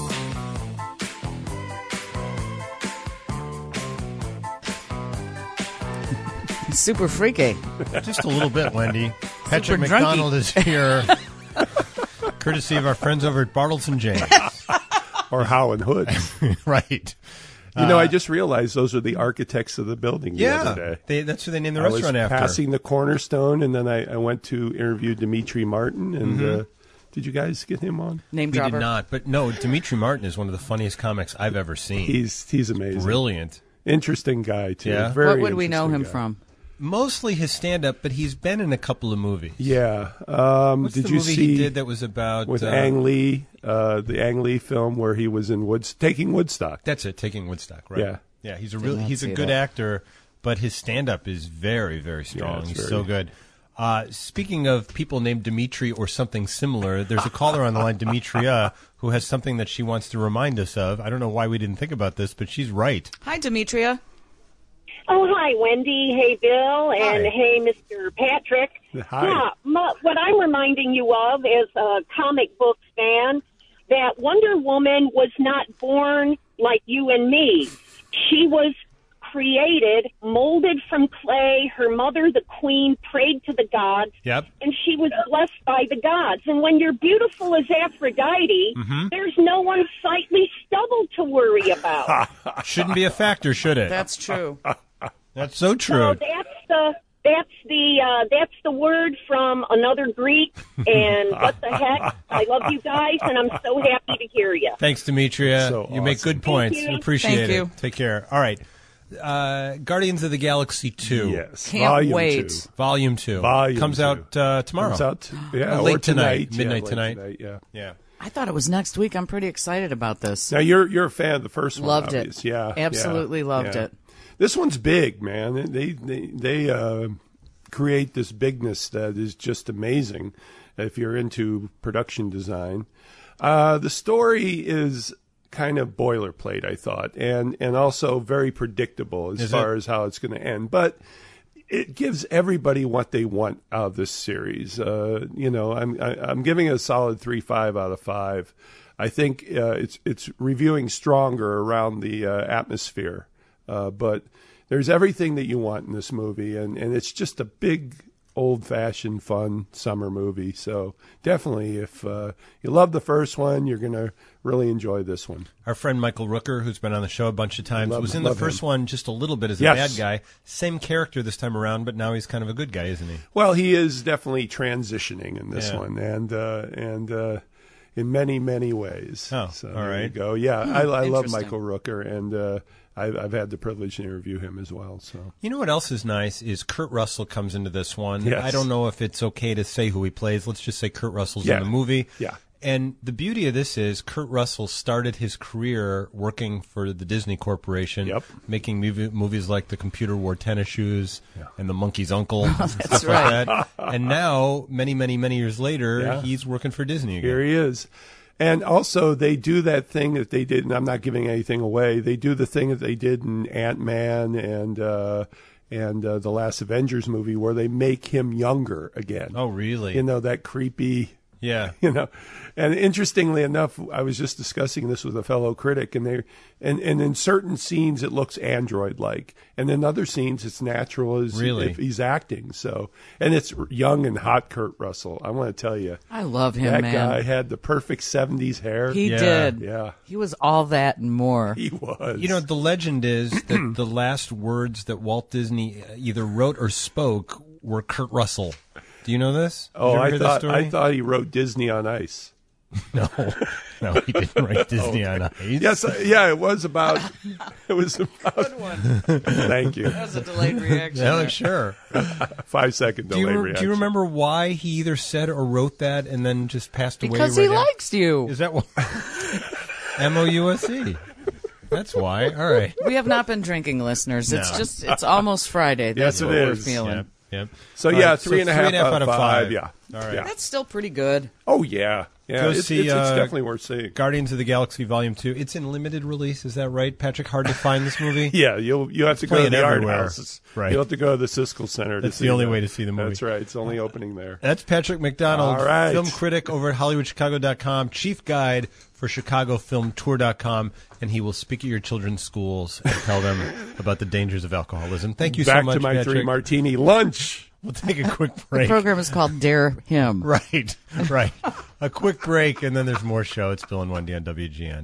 Super freaky.
Just a little bit, Wendy. Patrick
Super
McDonald
drunky.
is here, courtesy of our friends over at Bartles and James.
Or Howland Hood.
Right.
You know, I just realized those are the architects of the building the
Yeah.
other day.
They, that's who they named the
I
restaurant
was
after.
passing the Cornerstone, and then I, I went to interview Dimitri Martin. And uh, did you guys get him on?
Name
We
dropper.
did not. But no, Dimitri Martin is one of the funniest comics I've ever seen.
He's he's amazing.
Brilliant.
Interesting guy, too.
Yeah?
Very
What would we know
interesting
him
guy.
from?
Mostly his stand-up, but he's been in a couple of movies.
Yeah. Um,
What's
did
the
you
movie
see
he did that was about...
with
uh,
Ang Lee, uh, the Ang Lee film where he was in Woods, taking Woodstock?
That's it, Taking Woodstock, right?
Yeah.
Yeah, he's a
Did
real
not
he's a
see
good
that.
actor, but his stand-up is very, very strong.
it's
he's
very-
so good. Uh, speaking of people named Dimitri or something similar, there's a caller on the line, Demetria, who has something that she wants to remind us of. I don't know why we didn't think about this, but she's right.
Hi, Demetria.
Oh, hi, Wendy. Hey, Bill. And
Hi.
hey, Mister Patrick.
Hi.
Yeah, m- what I'm reminding you of as a comic book fan, that Wonder Woman was not born like you and me. She was created, molded from clay. Her mother, the queen, prayed to the gods.
Yep.
And she was blessed by the gods. And when you're beautiful as Aphrodite,
Mm-hmm.
there's no unsightly stubble to worry about.
Shouldn't be a factor, should it?
That's true.
That's so true.
So that's the that's the uh, that's the word from another Greek. And what the heck? I love you guys, and I'm so happy to hear you.
Thanks, Demetria.
So
you make
awesome.
good points.
Thank you.
Appreciate
Thank
it.
you.
Take care. All right. Uh, Guardians of the Galaxy two.
Yes.
Can't
Volume
wait.
two.
Volume two.
Volume
Comes
two.
out uh, tomorrow.
Comes out, t- yeah,
Uh, late
or
tonight.
tonight.
Midnight
yeah, late
tonight.
Yeah.
Yeah.
I thought it was next week. I'm pretty excited about this.
Now you're you're a fan of the first one.
Loved it.
obvious. Yeah.
Absolutely
yeah,
loved
yeah.
it.
This one's big, man. They they they uh, create this bigness that is just amazing. If you're into production design, uh, the story is kind of boilerplate, I thought, and and also very predictable as
Is
far
it?
as how it's going to end, but. It gives everybody what they want out of this series. Uh, you know, I'm I, I'm giving it a solid three five out of five. I think uh, it's it's reviewing stronger around the uh, atmosphere, uh, but there's everything that you want in this movie, and, and it's just a big, old-fashioned, fun summer movie. So definitely, if uh, you love the first one, you're gonna really enjoy this one.
Our friend Michael Rooker, who's been on the show a bunch of times,
Love-
was in the
love
first
him.
one just a little bit as a
Yes.
bad guy. Same character this time around, but now he's kind of a good guy, isn't he?
Well, he is definitely transitioning in this
Yeah.
one, and uh, and uh, in many many ways.
Oh,
so
all
there you
right.
go. Yeah, I, I love
interesting.
Michael Rooker, and uh, I've, I've had the privilege to interview him as well. So
You know what else is nice is Kurt Russell comes into this one.
Yes.
I don't know if it's okay to say who he plays. Let's just say Kurt Russell's
Yeah.
in the movie.
Yeah.
And the beauty of this is Kurt Russell started his career working for the Disney Corporation,
Yep.
making movie, movies like The Computer Wore Tennis Shoes and The Monkey's Uncle, and stuff
right.
like that. And now, many, many, many years later,
Yeah.
he's working for Disney again.
here he is. And also, they do that thing that they did, and I'm not giving anything away. They do the thing that they did in Ant-Man and uh, and uh, the last Avengers movie, where they make him younger again.
Oh, really?
You know, that creepy.
Yeah.
You know, and interestingly enough, I was just discussing this with a fellow critic, and they and, and in certain scenes it looks android-like, and in other scenes it's natural as
Really?
if he's acting. So, and it's young and hot Kurt Russell. I want to tell you,
I love him,
that
man.
guy had the perfect seventies hair.
He
Yeah.
did.
Yeah.
He was all that and more.
He was.
You know, the legend is that the last words that Walt Disney either wrote or spoke were Kurt Russell. Do you know this? Did
Oh,
you ever
I
hear this
thought
story?
I thought he wrote Disney on Ice.
No, no, he didn't write Disney on Ice.
Yes, uh, yeah, it was about. It was about.
Good one.
Thank you.
That was a delayed reaction.
Yeah,
there.
sure.
Five second
Do
delay
you,
reaction.
do you remember why he either said or wrote that and then just passed away?
Because
right
he
after?
likes you.
Is that what? M O U S E. That's why. All right.
We have not been drinking, listeners. It's
No.
just, it's almost Friday. That's
Yes, it
what we're
is.
feeling.
Yep. Yep.
So
All
yeah,
right,
three
so
and a half
three and a half
out of five. Yeah.
All right.
Yeah.
That's still pretty good.
Oh yeah. Yeah.
Go
it's,
see,
it's, it's
uh,
definitely worth seeing.
Guardians of the Galaxy Volume Two. It's in limited release. Is that right, Patrick? Hard to find this movie.
Yeah, you'll you have to go to
playing
the art
everywhere.
houses.
Right.
You'll have to go to the Siskel Center.
That's
to
the
see
only
that.
way to see the movie.
That's right. It's only opening there.
That's Patrick McDonald,
All right.
film critic over at Hollywood Chicago dot com, chief guide for Chicago Film Tour dot com, and he will speak at your children's schools and tell them about the dangers of alcoholism. Thank you
Back
so much,
to my
Patrick.
three martini lunch.
We'll take a quick
The
break.
program is called Dare Him.
Right, right. A quick break, and then there's more show. It's Bill and Wendy on W G N.